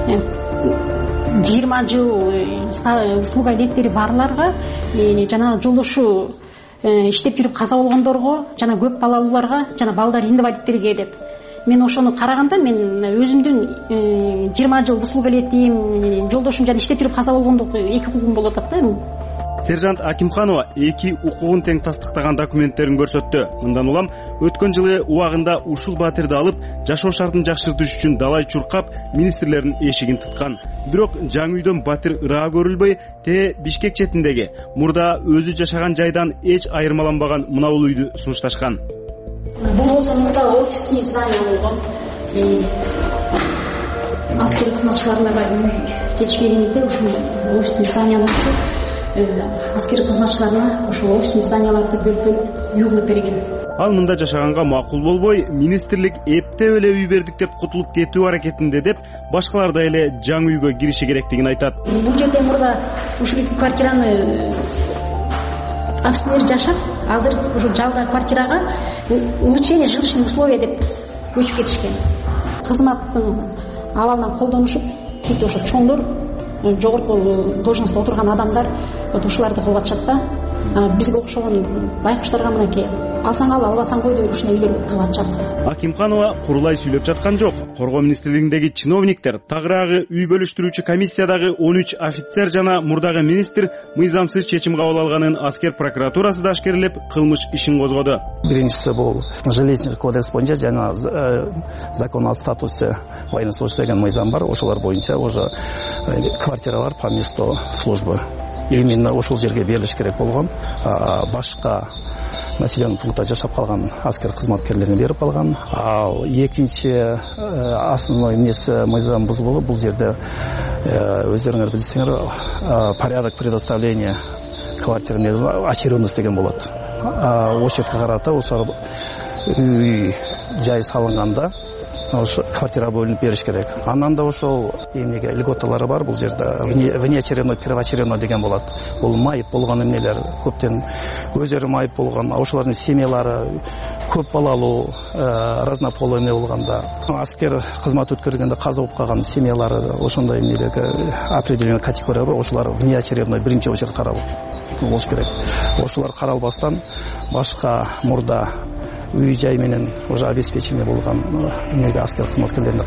20 жыл слуга илеттери барларга жана жолдошу иштеп жүрүп каза болгондорго, жана көп балалууларга, жана балдар инвалидтерге деп. Мен ошону караганда мен өзүмдүн 20 жыл услуга илеттим, жолдошум жана иштеп жүрүп каза болгондо эки укугум болуп атат да. Сержант Акимканова эки укугун тең тастыктаган документтерин көрсөттү. Мындан улам өткөн жылы убагында ушул батирди алып, жашоо шартын жакшыртыш үчүн далай чуркап, министрлердин эшигин туткан. Бирок жаңы үйдөн батир ыраа көрүлбөй, Бишкек четиндеги мурда өзү жашаган жайдан эч айырмаланбаган мынабул үйдү сунушташкан. Бул болсо мында офисный здание болгон. Аскер кызматчыларына жетишпегенде ушул офисный зданияны аскер кызматчыларына ушул офисный зданияларды бөлүп үй кылып берген. Ал мында жашаганга макул болбой, министрлик эптеп эле үй бердик деп кутулуп кетүү аракетинде деп, башкалар да эле жаңы үйгө кириши керектигин айтат. Бул жерде мурда ушул квартираны офицерлер жашап, азыр ушул жалган квартирага улучшение жилищных условий деп көчүп кетишкен. Кызматтын абалынан колдонушуп, ошо чоңдор, жогорку должностто отурган адамдар ушуларды кылып атышат да. бизге окшогон байкуштарга мынакей алсаң ал, албасаң кой деп ушундай үйлөр кабатышат. Акимханова курулай сүйлөп жаткан жок. Коргоо министрлигиндеги чиновниктер, тагыраагы үй бөлүштүрүүчү комиссиядагы 13 офицер жана мурдагы министр мыйзамсыз чечим кабыл алганын аскер прокуратурасы да ашкерлеп, кылмыш ишин козгоду. Биринчиси бул жилищный кодекс боюнча жана закон о статусе военнослужащих деген мыйзам бар. Ошолор боюнча уже квартиралар по месту службы именно ошол жерге берилиш керек болгон. Башка населенный пунктта жашап калган аскер кызматкерлерине берип калган. Ал экинчи основной несі мыйзам бузулугу бул жерде өздөрүңөр билсеңер порядок предоставления квартиры очередность деген болот. Ошол жерге карата ошол үй жай салынганда ошо квартира бөлүнүп бериш керек. Андан да ошол эмнеге льготалары бар. Бул жерде внеочередной, первоочередной деген болот. Бул майып болгон эмнелер көптөн өздөрү майып болгон, ошолордун семьялары көп балалуу разнополый эмне болгондо, аскер кызмат өткөргөндө каза болуп калган семьялары ошондой эмнелерге определенный категория бар. Ошолар внеочередной биринчи очередь каралып болуш керек. Ошолор каралбастан башка мурда үй жай менен уже обеспечение болгон эмнеге аскер кызматкерлерине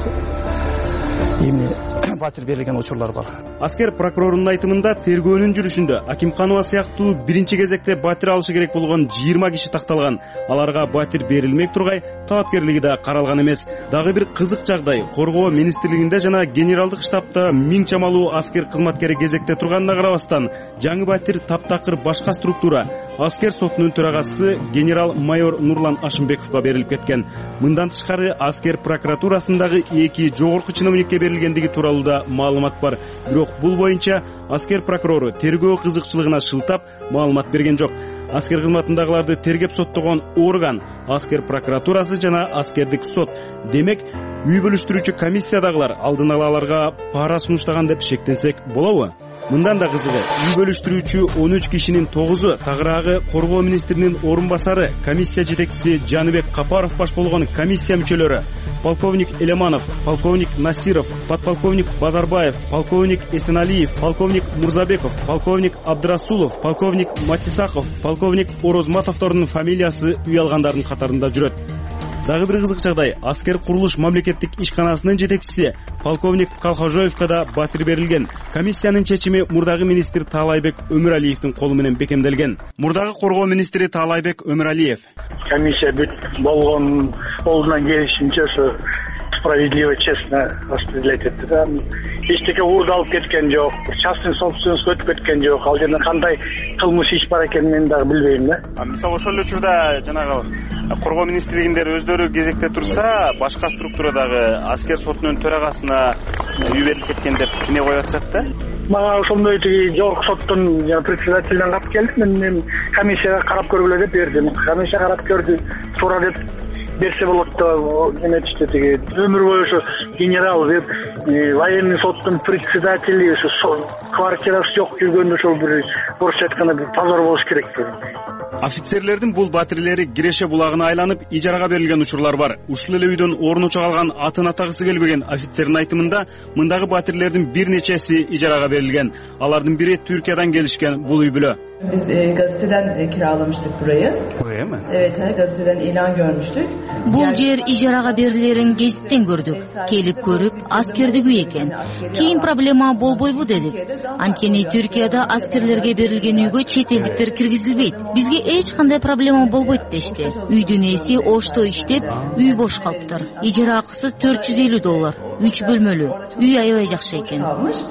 эмне батир берилген учурлар бар. Аскер прокурорунун айтымында тергөөнүн жүрүшүндө Акимханова сыяктуу биринчи кезекте батир алышы керек болгон 20 киши такталган. Аларга батир берилмек тургай талапкерлиги да каралган эмес. Дагы бир кызык жагдай, Коргоо министрлигинде жана генералдык штабта 1000 чамалуу аскер кызматкери кезекте турганына карабастан, жаңы батир таптакыр башка структура, аскер сотунун төрагасы генерал майор Нурлан Ашымбековго берилип кеткен. Мындан тышкары аскер прокуратурасындагы 2 жогорку чиновникке берилгендиги тууралуу да маалымат бар. Бирок бул боюнча аскер прокурору тергөө кызыкчылыгына шылтап маалымат берген жок. Аскер кызматындагыларды тергеп соттогон орган аскер прокуратурасы жана аскердик сот. Демек, үй бөлүштүрүүчү комиссиядагылар алдын ала аларга пара сунуштаган деп шектенсек болобу? Мындан да кызыгы, үй бөлүштүрүүчү 13 кишинин 9-у тагыраагы Коргоо министринин орун басары, комиссия жетекчиси Жаныбек Капаров баш болгон комиссия мүчөлөрү: полковник Элеманов, полковник Насиров, подполковник Базарбаев, полковник Эсеналиев, полковник Мурзабеков, полковник Абдрасулов, полковник Матисаков, полковник Орозматовдордун фамилиясы үй алгандардын катарында жүрөт. Дагы бир кызык жагдай, аскер курулуш мамлекеттик ишканасынын жетекчиси полковник Калхожоевко да батир берилген. Комиссиянын чечими мурдагы министр Таалайбек Өмүралиевдин колу менен бекемделген. Мурдагы Коргоо министри Таалайбек Өмүралиев: комиссия бүт болгон колунан келишинче ошо справедливо, честно распределять этти да. Эчтеке уурдалып кеткен жок, частный собственность өтүп кеткен жок. Ал жерде кандай кылмыш иш бар экенин мен дагы билбейм да. Мисалы ошол эле учурда жанагы Коргоо министрлигиндер өздөрү кезекте турса, башка структурадагы аскер сотунун төрагасына үй берилип кеткен деп кине коюп атышат да. Мага ошондой тиги жогорку соттун председателинен кат келди. Мен комиссияга карап көргүлө деп бердим. Комиссия карап көрдү, туура деп берсе болот деп эметишти. Тиги өмүр бою ошо генерал деп военный соттун председатели ошо квартирасы жок жүргөндө ошол бир орусча айтканда бир позор болуш керек. Офицерлердин бул батирлери Киреше булагына айланып ижарага берилген учурлар бар. Ушул эле үйдөн орну чогалган атын атагысы келбеген офицердин айтымында мындагы батирлердин бир нечеси ижарага берилген. Алардын бири Türkiye'den gelişken бул үй бүлө. Biz gazeteden kiralamıştık burayı. Buraya mı? Evet, gazeteden ilan görmüştük. Бул жер ижарага берилерин гезиттен көрдүк. Келип көрүп, аскердик үй экен. Кийин проблема болбойбу дедик. Анткени Түркияда аскерлерге берилген үйгө чет элдиктер киргизилбейт. Бизге эч кандай проблема болбойт дешти. Үйдүн ээси ошто иштеп, үй бош калыптыр. Ижара акысы $450. 3 бөлмөлүү. Үй аябай жакшы экен.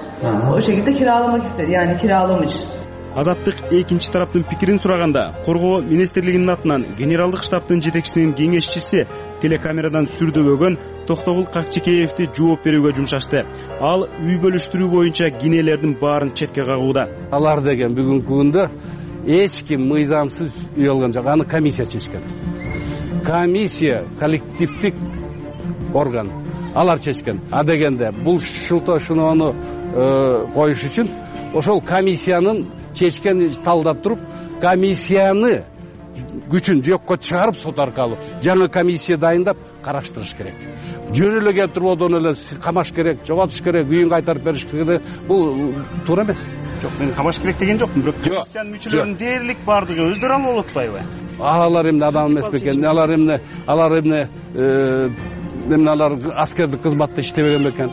O şekilde kiralamak istedi. Yani kiralamış. Азаттык экинчи тараптын пикирин сураганда, Коргоо министрлигинин атынан генералдык штабтын жетекчисинин кеңешчиси телекамерадан сүрдөбөгөн Токтогул Какчекеевди жооп берүүгө жумшашты. Ал үй бөлүштүрүү боюнча кинелердин баарын четке кагууда. Алар деген бүгүнкү күндө эч ким мыйзамсыз үй алган жок. Аны комиссия чечкен. Комиссия коллективдик орган. Алар чечкен. А дегенде бул шылтоо коюш үчүн ошол комиссиянын чечкен талдап туруп, комиссияны күчүн жокко чыгарып сот аркылуу жаңы комиссия дайындап караштырыш керек. Жөн эле келтирип одон эле камаш керек, жоготуш керек, үйүн кайтарып бериш керек. Бул туура эмес. Жок, мен камаш керек деген жокмун, бирок комиссиянын мүчөлөрүнүн дээрлик баардыгы өздөрү алып алып атпайбы? Алар эмне адам эмес бекен? Алар аскердик кызматта иштебеген бекен?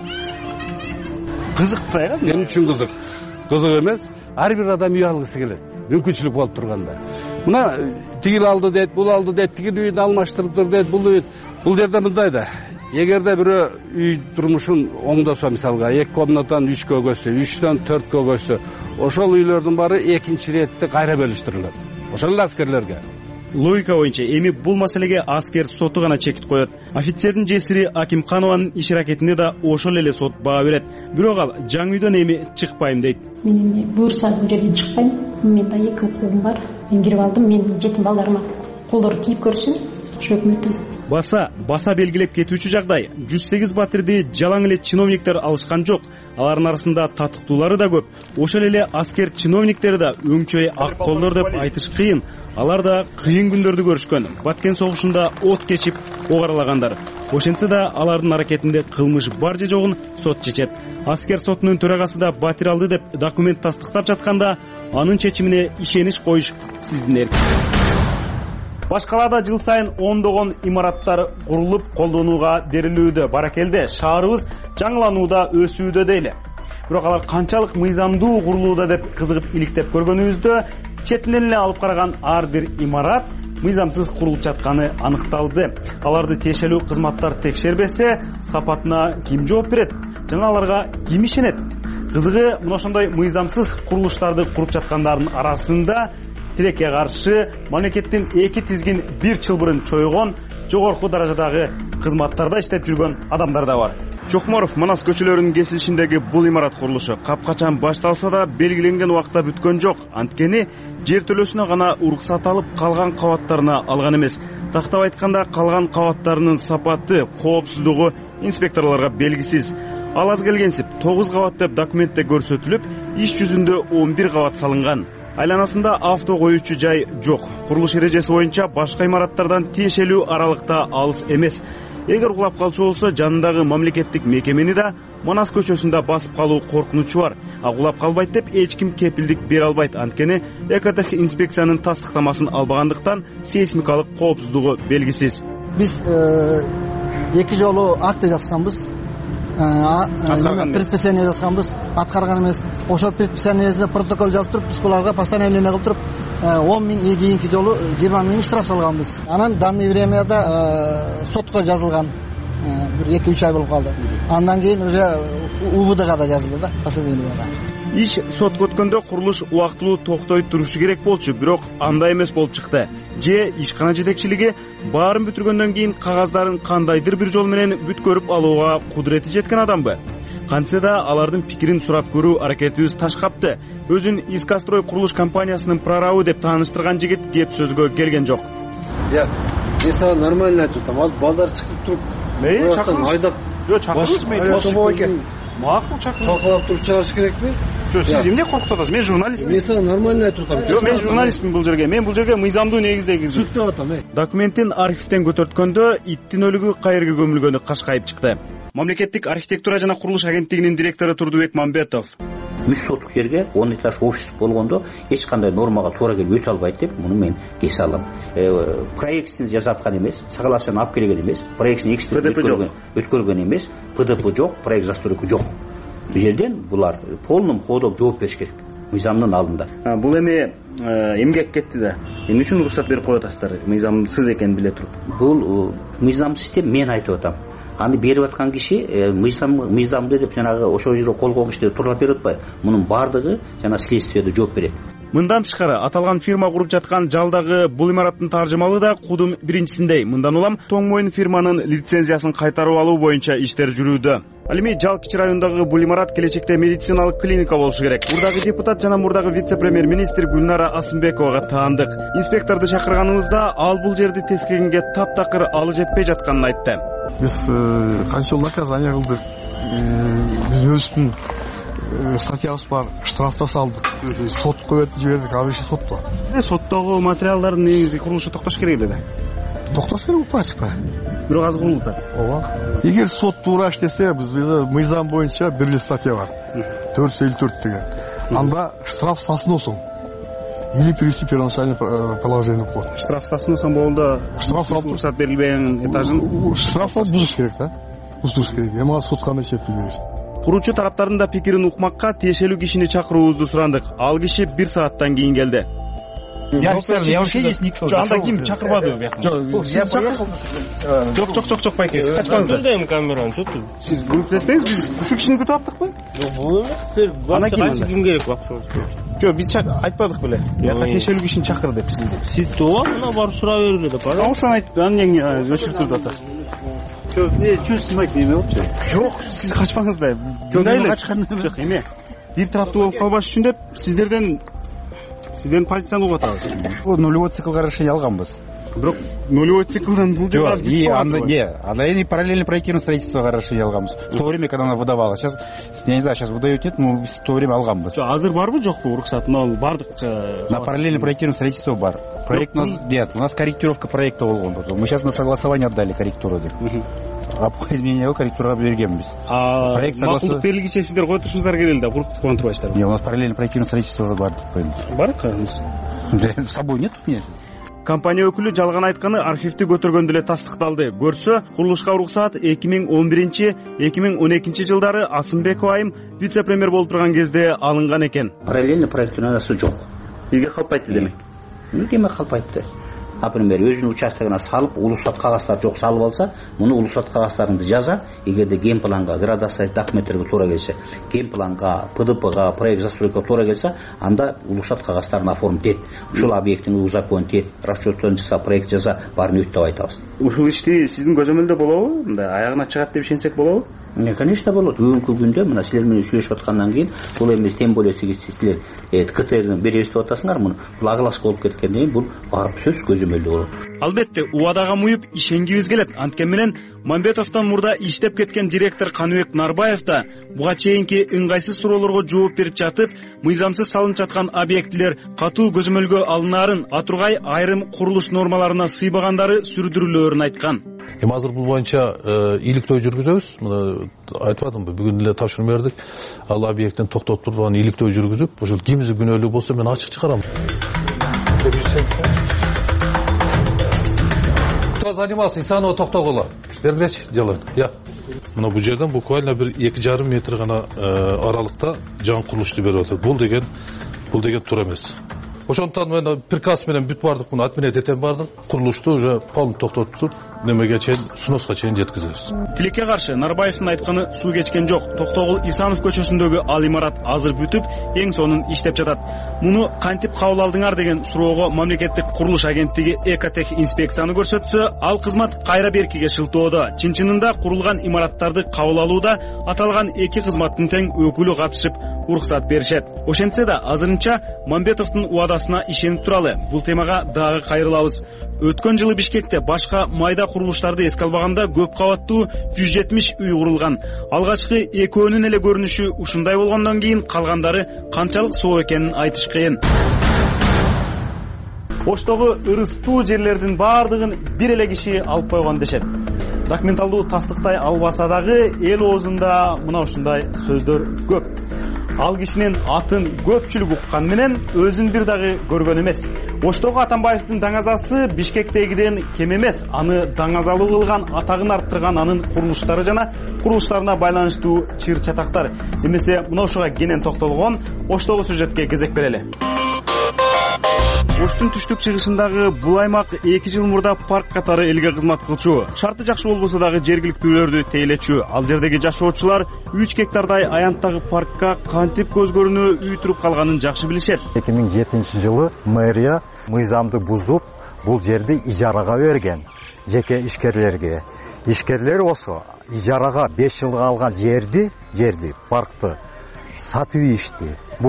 Кызык да, мен үчүн кызык. Кызык эмес. Ар бир адам үй алгысы келет. Мүмкүнчүлүк болуп турганда. Мына тигил алды дейт, бул алды дейт, тигил үйүн алмаштырып дейт, бул үйүн. Бул жерде мындай да. Эгерде бирөө үй турмушун оңдосо, мисалга 2 комнатан 3 көйгөсө, 3төн 4 көйгөсө, ошол үйлөрдүн баары экинчи иретте кайра бөлүштүрүлөт. Ошол эле аскерлерге. Логика боюнча эми бул маселеге аскер соту гана чекит коет. Офицердин жесири Акимканованын иш аракетине да ошол эле сот баа берет. Бирок ал жаңы үйдөн эми чыкпайм дейт. Мен эми буюрса бул жерден чыкпайм. Менде 2 укугум бар. Мен кирип алдым. Мен жетим балдарыма колдору тийип көрсүн. Өкмөттүн баса белгилеп кетүүчү жагдай. 108 батирди жалаң эле чиновниктер алышкан жок. Алардын арасында татыктуулары да көп. Ошол эле аскер чиновниктери да өңчөй ак колдор деп айтыш кыйын. Алар да кыйын күндөрдү көрүшкөн. Баткен согушунда от кечип ок аралагандар. Ошентсе да алардын аракетинде кылмыш бар же жогун сот чечет. Аскер сотунун төрагасы да батир алды деп документ тастыктап жатканда анын чечимине ишениш коюш сиздин эркиңиз. Башкалада жыл сайын ондогон имараттар курулуп колдонууга берилүүдө. Баракелде шаарыбыз жаңыланууда, өсүүдө дейли. Бирок алар канчалык мыйзамдуу курулууда деп кызыгып иликтеп көргөнүбүздө четинен эле алып караган ар бир имарат мыйзамсыз курулуп жатканы аныкталды. Аларды тиешелүү кызматтар текшербесе, сапатына ким жооп берет? Жана аларга ким ишенет? Кызыгы мына ошондой мыйзамсыз курулуштарды куруп жаткандардын арасында тилекке каршы мамлекеттин 2 тизгин 1 чылбырын чойгон жогорку даражадагы кызматтарда иштеп жүргөн адамдар да бар. Чокморов Манас көчөлөрүнүн кесилишиндеги бул имарат курулушу капкачан башталса да белгиленген убакта бүткөн жок. Анткени жер төлөсүнө гана уруксат алып калган кабаттарына алган эмес. Тактап айтканда калган кабаттарынын сапаты, коопсуздугу инспекторлорго белгисиз. Ал аз келгенсип 9 кабат деп документте көрсөтүлүп, иш жүзүндө 11 кабат салынган. Айланасында авто коюучу жай жок. Курулуш эрежеси боюнча башка имараттардан тиешелүү аралыкта алыс эмес. Эгер кулап калчу болсо, жанындагы мамлекеттик мекемени да Манас көчөсүндө басып калуу коркунучу бар. А кулап калбайт деп эч ким кепилдик бере албайт. Анткени экотех инспекциянын тастыктамасын албагандыктан сейсмикалык коопсуздугу белгисиз. Биз 2 жолу акт жазганбыз. Предписание жазганбыз, аткарган эмес. Ошо предписаниеде протокол жазып туруп, биз буларга постановление кылып туруп 10 миң, кийинки жолу 20 миң штраф салганбыз. Анан данный времяда сотко жазылган. Бир 2-3 ай болуп калды. Андан кийин уже УВДга да жазылды да, постановлениеда. Иш сотко өткөндө курулуш убактылуу токтой турушу керек болчу, бирок андай эмес болуп чыкты. Же ишкана жетекчилиги баарын бүтүргөндөн кийин кагаздарын кандайдыр бир жол менен бүткөрүп алууга кудурети жеткен адамбы? Кантсе да алардын пикирин сурап көрүү аракетибиз таш капты. Өзүн Искастрой курулуш компаниясынын прорабы деп тааныштырган жигит кеп сөзгө келген жок. Мен сага нормально айтып атам. Аз балдар чыгып туруп, айдап, чакырыңыз. Макул чакырыңыз. Талкалап туруп чыгарыш керекпи? Жок, сиз эмне коркуп атасыз? Мен журналистмин. Мен сага нормально айтып атам. Жок, мен журналистмин бул жерге. Мен бул жерге мыйзамдуу негиздеги чыктып атам. Документтин архивден көтөрткөндө иттин өлүгү кайерге көмүлгөнү кашкайып чыкты. Мамлекеттик архитектура жана курулуш агенттигинин директору Турдубек Мамбетов. 3 соттук жерге 10 этаж офис болгондо эч кандай нормага туура келип өтө албайт деп муну мен кесе алам. Проектин жасаткан эмес, соглашение алып келген эмес, проектин эксперт өткөргөн эмес, ПДП жок, проект застройка жок. Бул жерден булар полным ходом жооп бериш керек. Мыйзамдын алдында. Бул эми эмгек кетти да. Эмне үчүн уруксат берип коюп атасыздар? Мыйзамсыз экенин биле туруп. Бул мыйзамсыз деп мен айтып атам. Аны берип аткан киши мыйзамды деп жанагы ошол жерге кол койгон киши туруп берип атпайбы? Мунун бардыгы жана следствиеде жооп берет. Мындан тышкары аталган фирма куруп жаткан жалдагы бул имараттын таржымалы да кудум биринчисиндей. Мындан улам Тоңмойн фирманын лицензиясын кайтарып алуу боюнча иштер жүрүүдө. Ал эми Жалкичи районундагы бул имарат келечекте медициналык клиника болушу керек. Мурдагы депутат жана мурдагы вице-премьер-министр Гүлнара Асымбековага таандык. Инспекторду чакырганыбызда ал бул жерди тескегенге таптакыр алы жетпей жатканын айтты. Биз канча жыл наказание кылдык. Биз өзүбүздүн статьябыз бар, штрафта салдык, сотко өтүп жибердик, ал иши сотто. Соттогу материалдардын негизи курулушу токтош керек эле да. Токтош керек болуп атышпы? Бирок азыр курулуп. Ооба. Эгер сот туура иштесе, бизде мыйзам боюнча бир эле статья бар. 454 деген. Анда штраф сасыносуң. Или привести первоначальное положение в код. Штраф сасыносуң болду. Штраф салып рухсат берилбеген этажын штраф салып бузуш керек да. Бузуш керек. Эми сот кандай чечет билбейбиз. Курулуучу тараптардын да пикирин укмакка тиешелүү кишини чакыруубузду сурандык. Ал киши 1 сааттан кийин келди. Я вообще здесь никто. Анда ким чакырбады бияка? Жок, байке, сиз качпаңыздар. Кандай камераны, что ты? Сиз күтүп этпеңиз, биз ушул кишини күтүп аттыкпы? Жок, бул эмес. Ана ким керек акча? Жок, биз айтпадык беле. Бияка тиешелүү кишини чакыр деп сизди. Сиз тоо, мына барып сурап бергиле деп. Ошону айтып, анан өчүртүп атасыз. Чё снимать эме вообще? Жок, сиз качпаңыз да. Жок, эме. Бир тараптуу болуп калбаш үчүн деп сиздерден позицияны угатабыз. Нулевой циклга разрешение алганбыз. Бирок нулевой циклдан бул жер аз и анда эми параллельно проектирование строительствого разрешение алганбыз. В то время, когда она выдавала. Сейчас, я не знаю, сейчас выдают нет, но в то время алганбыз. Азыр барбы, жокпу уруксат? Бардык. На параллельно проектирование строительства бар. Проект у нас нет, у нас корректировка проекта болгон. Мы сейчас на согласование отдали корректуру деп. А по изменению корректурага бергенбиз. Проект макулдук берилгиче сиздер кое турушуңуздар келели да, куруп туруп турбайсыздарбы? Нет, у нас параллельно проектирование строительства уже бар деп коюмуз. Бар кайсыңыз? С собой нет у меня. Компания өкүлү жалган айтканы архивди көтөргөндө эле тастыкталды. Көрсө, курулушка уруксаат 2011-2012 жылдары Асымбеков айым вице-премьер болуп турган кезде алынган экен. Параллельно проектунасы жок. Бизге калпайтты демек. Демек калпайтты. Например, өзүнүн участогуна салып, улуссат кагаздар жок салып алса, муну улуссат кагаздарыңды жаза, эгерде ген планга, градация документтерге туура келсе, ген планга, ПДПга, проект застройка туура келсе, анда улуссат кагаздарын оформить эт. Ушул объекттин узаконит эт, расчётун жаса, проект жаза, баарын өттүп айтабыз. Ушул ишти сиздин көзөмөлдө болобу? Мындай аягына чыгат деп ишенсек болобу? Конечно, болот. Бүгүнкү күндө мына силер менен сүйлөшүп аткандан кийин, бул эми тем более силер КТРдин беребиз деп атасыңар, муну бул огласка болуп кеткенден кийин бул барып сөз көзөмөлдө болот. Албетте, убадага муюп ишенгибиз келет. Анткени менен Мамбетовдон мурда иштеп кеткен директор Каныбек Нарбаев да буга чейинки ыңгайсыз суроолорго жооп берип жатып, мыйзамсыз салынып жаткан объектилер катуу көзөмөлгө алынаарын, атургай айрым курулуш нормаларына сыйбагандары сүрдүрүлөөрүн айткан. Эми азыр бул боюнча иликтөө жүргүзөбүз. Мына айтпадымбы, бүгүн эле тапшырма бердик. Ал объекттин токтотуп турган иликтөө жүргүзүп, ошол кимиси күнөөлүү болсо мен ачык чыгарам. Кто занимался Исанова токтогула? Бергилечи, делаем. Я. Мына бул жерден буквально бир 2,5 метр гана аралыкта жаңы курулушту берип атат. Бул деген туура эмес. Ошондон мен приказ менен бүт бардык, муну отменять этем бардык. Курулушту уже полный токтотуп, немеге чейин, сноска чейин жеткизебиз. Тилекке каршы Нарбаевдин айтканы суу кечкен жок. Токтогул Исанов көчөсүндөгү ал имарат азыр бүтүп, эң сонун иштеп жатат. Муну кантип кабыл алдыңар деген суроого мамлекеттик курулуш агенттиги Экотех инспекцияны көрсөтсө, ал кызмат кайра беркиге шылтоодо. Чын-чынында курулган имараттарды кабыл алууда аталган эки кызматтын тең өкүлү катышып уруксат беришет. Ошентсе да азырынча Мамбетовдун убадасына ишенип туралы. Бул темага дагы кайрылабыз. Өткөн жылы Бишкекте башка майда курулуштарды эске албаганда көп кабаттуу 170 үй курулган. Алгачкы экөөнүн эле көрүнүшү ушундай болгондон кийин калгандары канчалык соо экенин айтыш кыйын. Оштогу ырыстуу жерлердин баардыгын бир эле киши алып койгон дешет. Документалдуу тастыктай албаса дагы эл оозунда мына ушундай сөздөр көп. Ал кишинин атын көпчүлүк уккан менен өзүн бир дагы көргөн эмес. Оштогу Атамбаевдин даңазасы Бишкектегиден кем эмес. Аны даңазалуу кылган, атагын арттырган анын курулуштары жана курулуштарына байланыштуу чыр чатактар. Эмесе мына ушуга кенен токтолгон Оштогу сюжетке кезек берели. Оштун түштүк чыгышындагы бул аймак 2 жыл мурда парк катары элге кызмат кылчу. Шарты жакшы болбосо дагы жергиликтүүлөрдү тейлечү. Ал жердеги жашоочулар 3 гектардай аянттагы паркка кантип көз көрүнүү үй туруп калганын жакшы билишет. 2007 жылы мэрия мыйзамды бузуп, бул жерди ижарага берген жеке ишкерлерге. Ишкерлер осо ижарага 5 жылга алган жерди, паркты сатып ишти. Бул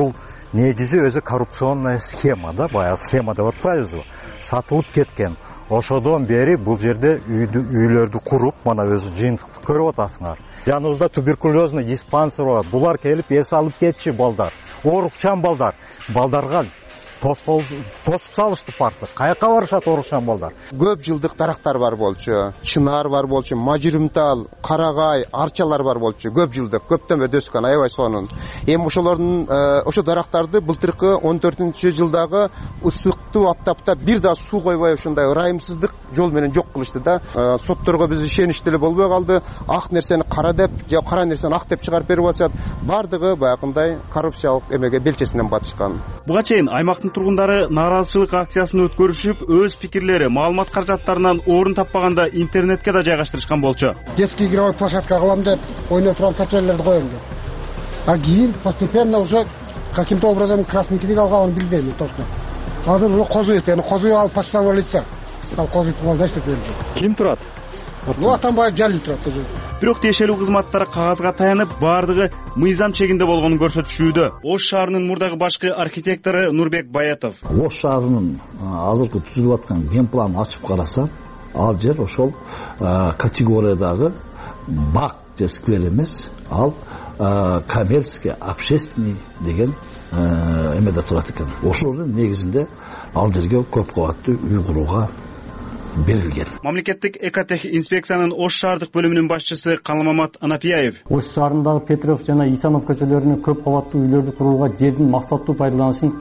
негизи өзү коррупционная схема да, баягы схема деп атпайбызбы, сатылып кеткен. Ошодон бери бул жерде үйлөрдү куруп, мана өзү жыйынтыкты көрүп атасыңар. Жаныбызда туберкулезный диспансер бар. Булар келип эс алып кетчү балдар. Оорукчан балдар. Балдарга тосуп салышты паркты. Каяка барышат оорукчан балдар? Көп жылдык дарактар бар болчу, чынар бар болчу, мажирымтал, карагай, арчалар бар болчу. Көп жылдык, көптөн бери өскөн, аябай сонун. Эми ошолордун ошо дарактарды былтыркы 14-жылдагы ысыктуу аптапта бир да суу койбой ушундай ырайымсыздык жол менен жок кылышты да. Сотторго биз ишеничтүү болбой калды. Ак нерсени кара деп, же кара нерсени ак деп чыгарып берип атышат. Бардыгы баягындай коррупциялык эмеге белчесинен батышкан. Буга чейин аймактын тургундары нааразычылык акциясын өткөрүшүп, өз пикирлери, маалымат каражаттарынан орун таппаганда интернетке да жайгаштырышкан болчу. Детский игровой площадка кылам деп, ойноп турган портфеллерди коем деп. А кийин постепенно уже каким-то образом красный книг алганын билбейм точно. Азыр уже козу экен, козу алып почтан алып ал козу кылганда иштеп берди. Ким турат? Ну, Атамбаев Жалил турат уже. Бирок тиешелүү кызматтар кагазга таянып, бардыгы мыйзам чегинде болгонун көрсөтүшүүдө. Ош шаарынын мурдагы башкы архитектору Нурбек Баятов. Ош шаарынын азыркы түзүлүп аткан генпланын ачып караса, ал жер ошол категориядагы бак же сквер эмес, ал коммерческий, общественный деген эмеде турат экен. Ошонун негизинде ал жерге көп кабаттуу үй курууга берилген. Мамлекеттик экотех инспекциянын Ош шаардык бөлүмүнүн башчысы Калмамат Анапияев. Ош шаарындагы Петров жана Исанов көчөлөрүнө көп кабаттуу үйлөрдү курууга жердин максаттуу пайдаланышын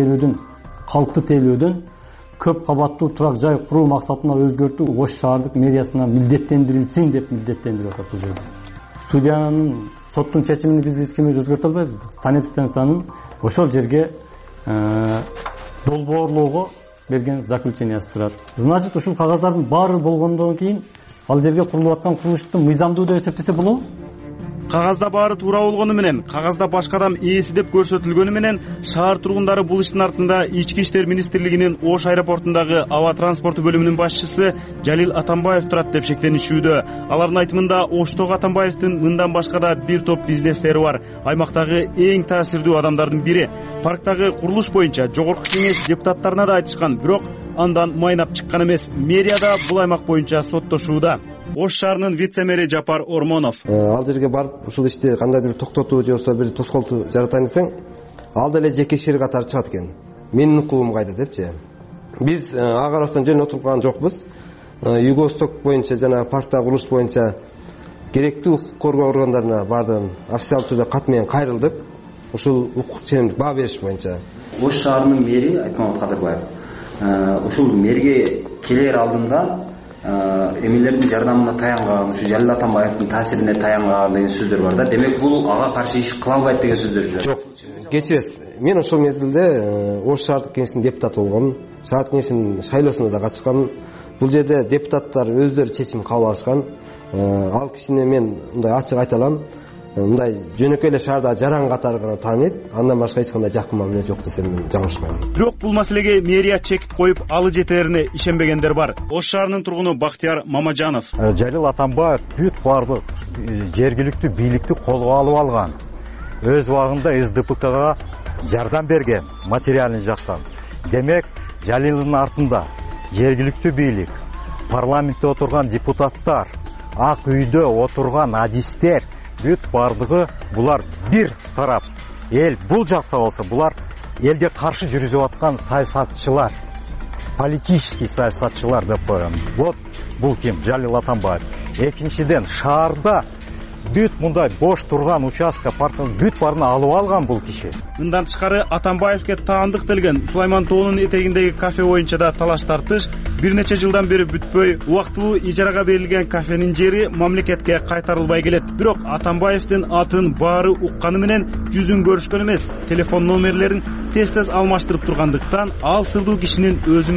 калпты тейлөөдөн көп кабаттуу турак жай куруу максатына өзгөртүү Ош шаардык мэриясына милдеттендирилсин деп милдеттендирип атат бул жерде. Судьянын соттун чечимин биз эч ким өзгөртө албайбыз. Санэпстанциянын ошол жерге долбоорлоого берген заключениясы турат. Значит, ушул кагаздардын баары болгондон кийин ал жерге курулуп аткан курулушту мыйзамдуу деп эсептесе болобу? Кагазда баары туура болгону менен, кагазда башка адам ээси деп көрсөтүлгөнү менен, шаар тургундары бул иштин артында Ички иштер министрлигинин Ош аэропортундагы аба транспорту бөлүмүнүн башчысы Жалил Атамбаев турат деп шектенишүүдө. Алардын айтымында Оштогу Атамбаевдин мындан башка да бир топ бизнестери бар. Аймактагы эң таасирдүү адамдардын бири. Парктагы курулуш боюнча жогорку кеңеш депутаттарына да айтышкан, бирок андан майнап чыккан эмес. Мэрияда бул аймак боюнча соттошууда. Ош шаарынын вице-мэри Жапар Ормонов. Ал жерге барып ушул ишти кандайдыр бир токтотуу же болбосо бир тоскоолду жаратайын десең, ал деле жеке ишке катары чыгат экен. Менин укугум кайда депчи. Биз ага арасынан жөн отурган жокпуз. Юго-Восток боюнча жана парктагы курулуш боюнча керектүү укук коргоо органдарына бардым. Официалдуу түрдө кат менен кайрылдык. Ушул укук ченемдик баа бериш боюнча. Ош шаарынын мэри Айтмамат Кадырбаев. Ушул мэрге келер алдында эмелердин жардамына таянган, ушу Жалил Атамбаевдин таасирине таянган деген сөздөр бар да. Демек бул ага каршы иш кыла албайт деген сөздөр жүр. Жок, кечиресиз. Мен ошол мезгилде Ош шаардык кеңешинин депутаты болгом. Шаардык кеңешинин шайлоосуна да катышкам. Бул жерде депутаттар өздөрү чечим кабыл алышкан. Ал кишини мен мындай ачык айта алам. Мындай жөнөкөй эле шаарда жаран катары гана тааныйт. Андан башка эч кандай жакын мамиле жок десем мен жаңылышпайм. Бирок бул маселеге мэрия чекит коюп, алы жетерине ишенбегендер бар. Ош шаарынын тургуну Бактияр Мамажанов. Жалил Атамбаев бүт бардык жергиликтүү бийликти колго алып алган. Өз убагында СДПКга жардам берген материалдык жактан. Демек, Жалилдин артында жергиликтүү бийлик, парламентте отурган депутаттар, ак үйдө отурган адистер бүт бардыгы булар бир тарап. Эл бул жакта болсо, булар элге каршы жүргүзүп аткан саясатчылар, политический саясатчылар деп коем. Вот бул ким? Жалил Атамбаев. Экинчиден, шаарда бүт мындай бош турган участка парктын бүт барын алып алган бул киши. Мындан тышкары Атамбаевке таандык делген Сулайман тоонун этегиндеги кафе боюнча да талаш тартыш бир нече жылдан бери бүтпөй, убактылуу ижарага берилген кафенин жери мамлекетке кайтарылбай келет. Бирок Атамбаевдин атын баары укканы менен жүзүн көрүшкөн эмес, телефон номерлерин тез алмаштырып тургандыктан ал сырдуу кишинин өзү менен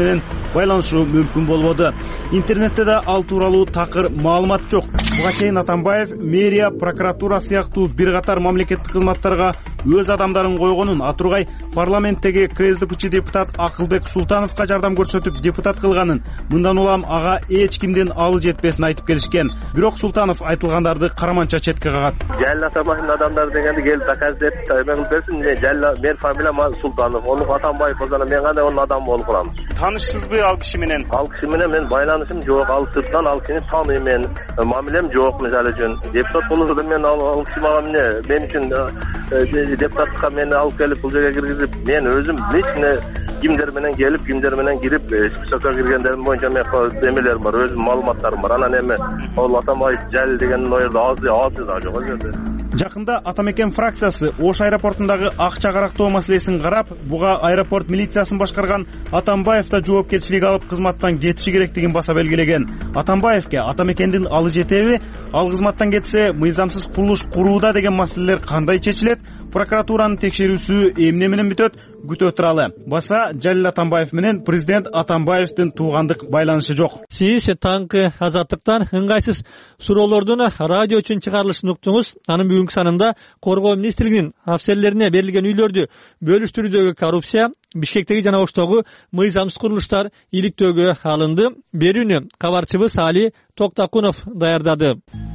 байланышуу мүмкүн болбоду. Интернетте да ал тууралуу такыр маалымат жок. Буга чейин Атамбаев мэрия, прокуратура сыяктуу бир катар мамлекеттик кызматтарга өз адамдарын койгонун, Атургай парламенттеги КСДПчы депутат Акылбек Султановго жардам көрсөтүп депутат кылганын, мындан улам ага эч кимдин алы жетпесин айтып келишкен. Бирок Султанов айтылгандарды караманча четке кагат. Жалил Атамбаевдин адамдары дегенди келип доказ этти. Мен билбесин, мен фамилиям Султанов, onu Атамбаев болсо мен кандай onun адамы болуп калам. Таанышсызбы ал киши менен? Ал киши менен мен байланышым жок, ал сырттан ал кишини тааныйм мен. Мамилем жок мисалы үчүн. Депутат болууда мен ал киши мага мен үчүн депутатка мени алып келип бул жерге киргизип, мен өзүм лично кимдер менен келип, кимдер менен кирип, списокко киргендерим боюнча мен эмелерим бар, өзүм маалыматтарым бар. Анан эми ал Атамбаев Жалил деген оерде азы да жок жерде. Жакында Атамекен фракциясы Ош аэропортундагы акча карактоо маселесин карап, буга аэропорт милициясын башкарган Атамбаев да жоопкерчилик алып кызматтан кетиши керектигин баса белгилеген. Атамбаевке Атамекендин алы жетеби? Ал кызматтан кетсе, мыйзамсыз курулуш курууда деген маселелер кандай чечилет? Прокуратуранын текшерүүсү эмне менен бүтөт? Күтө туралы. Баса Жалил Атамбаев менен президент Атамбаевдин туугандык байланышы жок. Сиз таңкы Азаттыктан ыңгайсыз суроолордун радио үчүн чыгарылышын уктуңуз. Анын бүгүнкү санында Коргоо министрлигинин офицерлерине берилген үйлөрдү бөлүштүрүүдөгү коррупция, Бишкектеги жана Оштогу мыйзамсыз курулуштар иликтөөгө алынды. Берүүнү кабарчыбыз Али Токтакунов даярдады.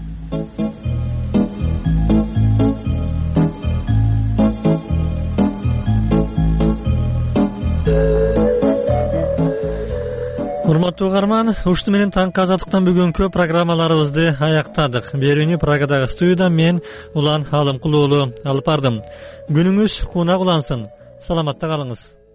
Урматтуу угарман, ушуну менен таңкы Азаттыктан бүгүнкү программаларыбызды аяктадык. Берүүнү Прагадагы студиядан мен Улан Алымкулуулу алып бардым. Күнүңүз кунак улансын. Саламатта калыңыз.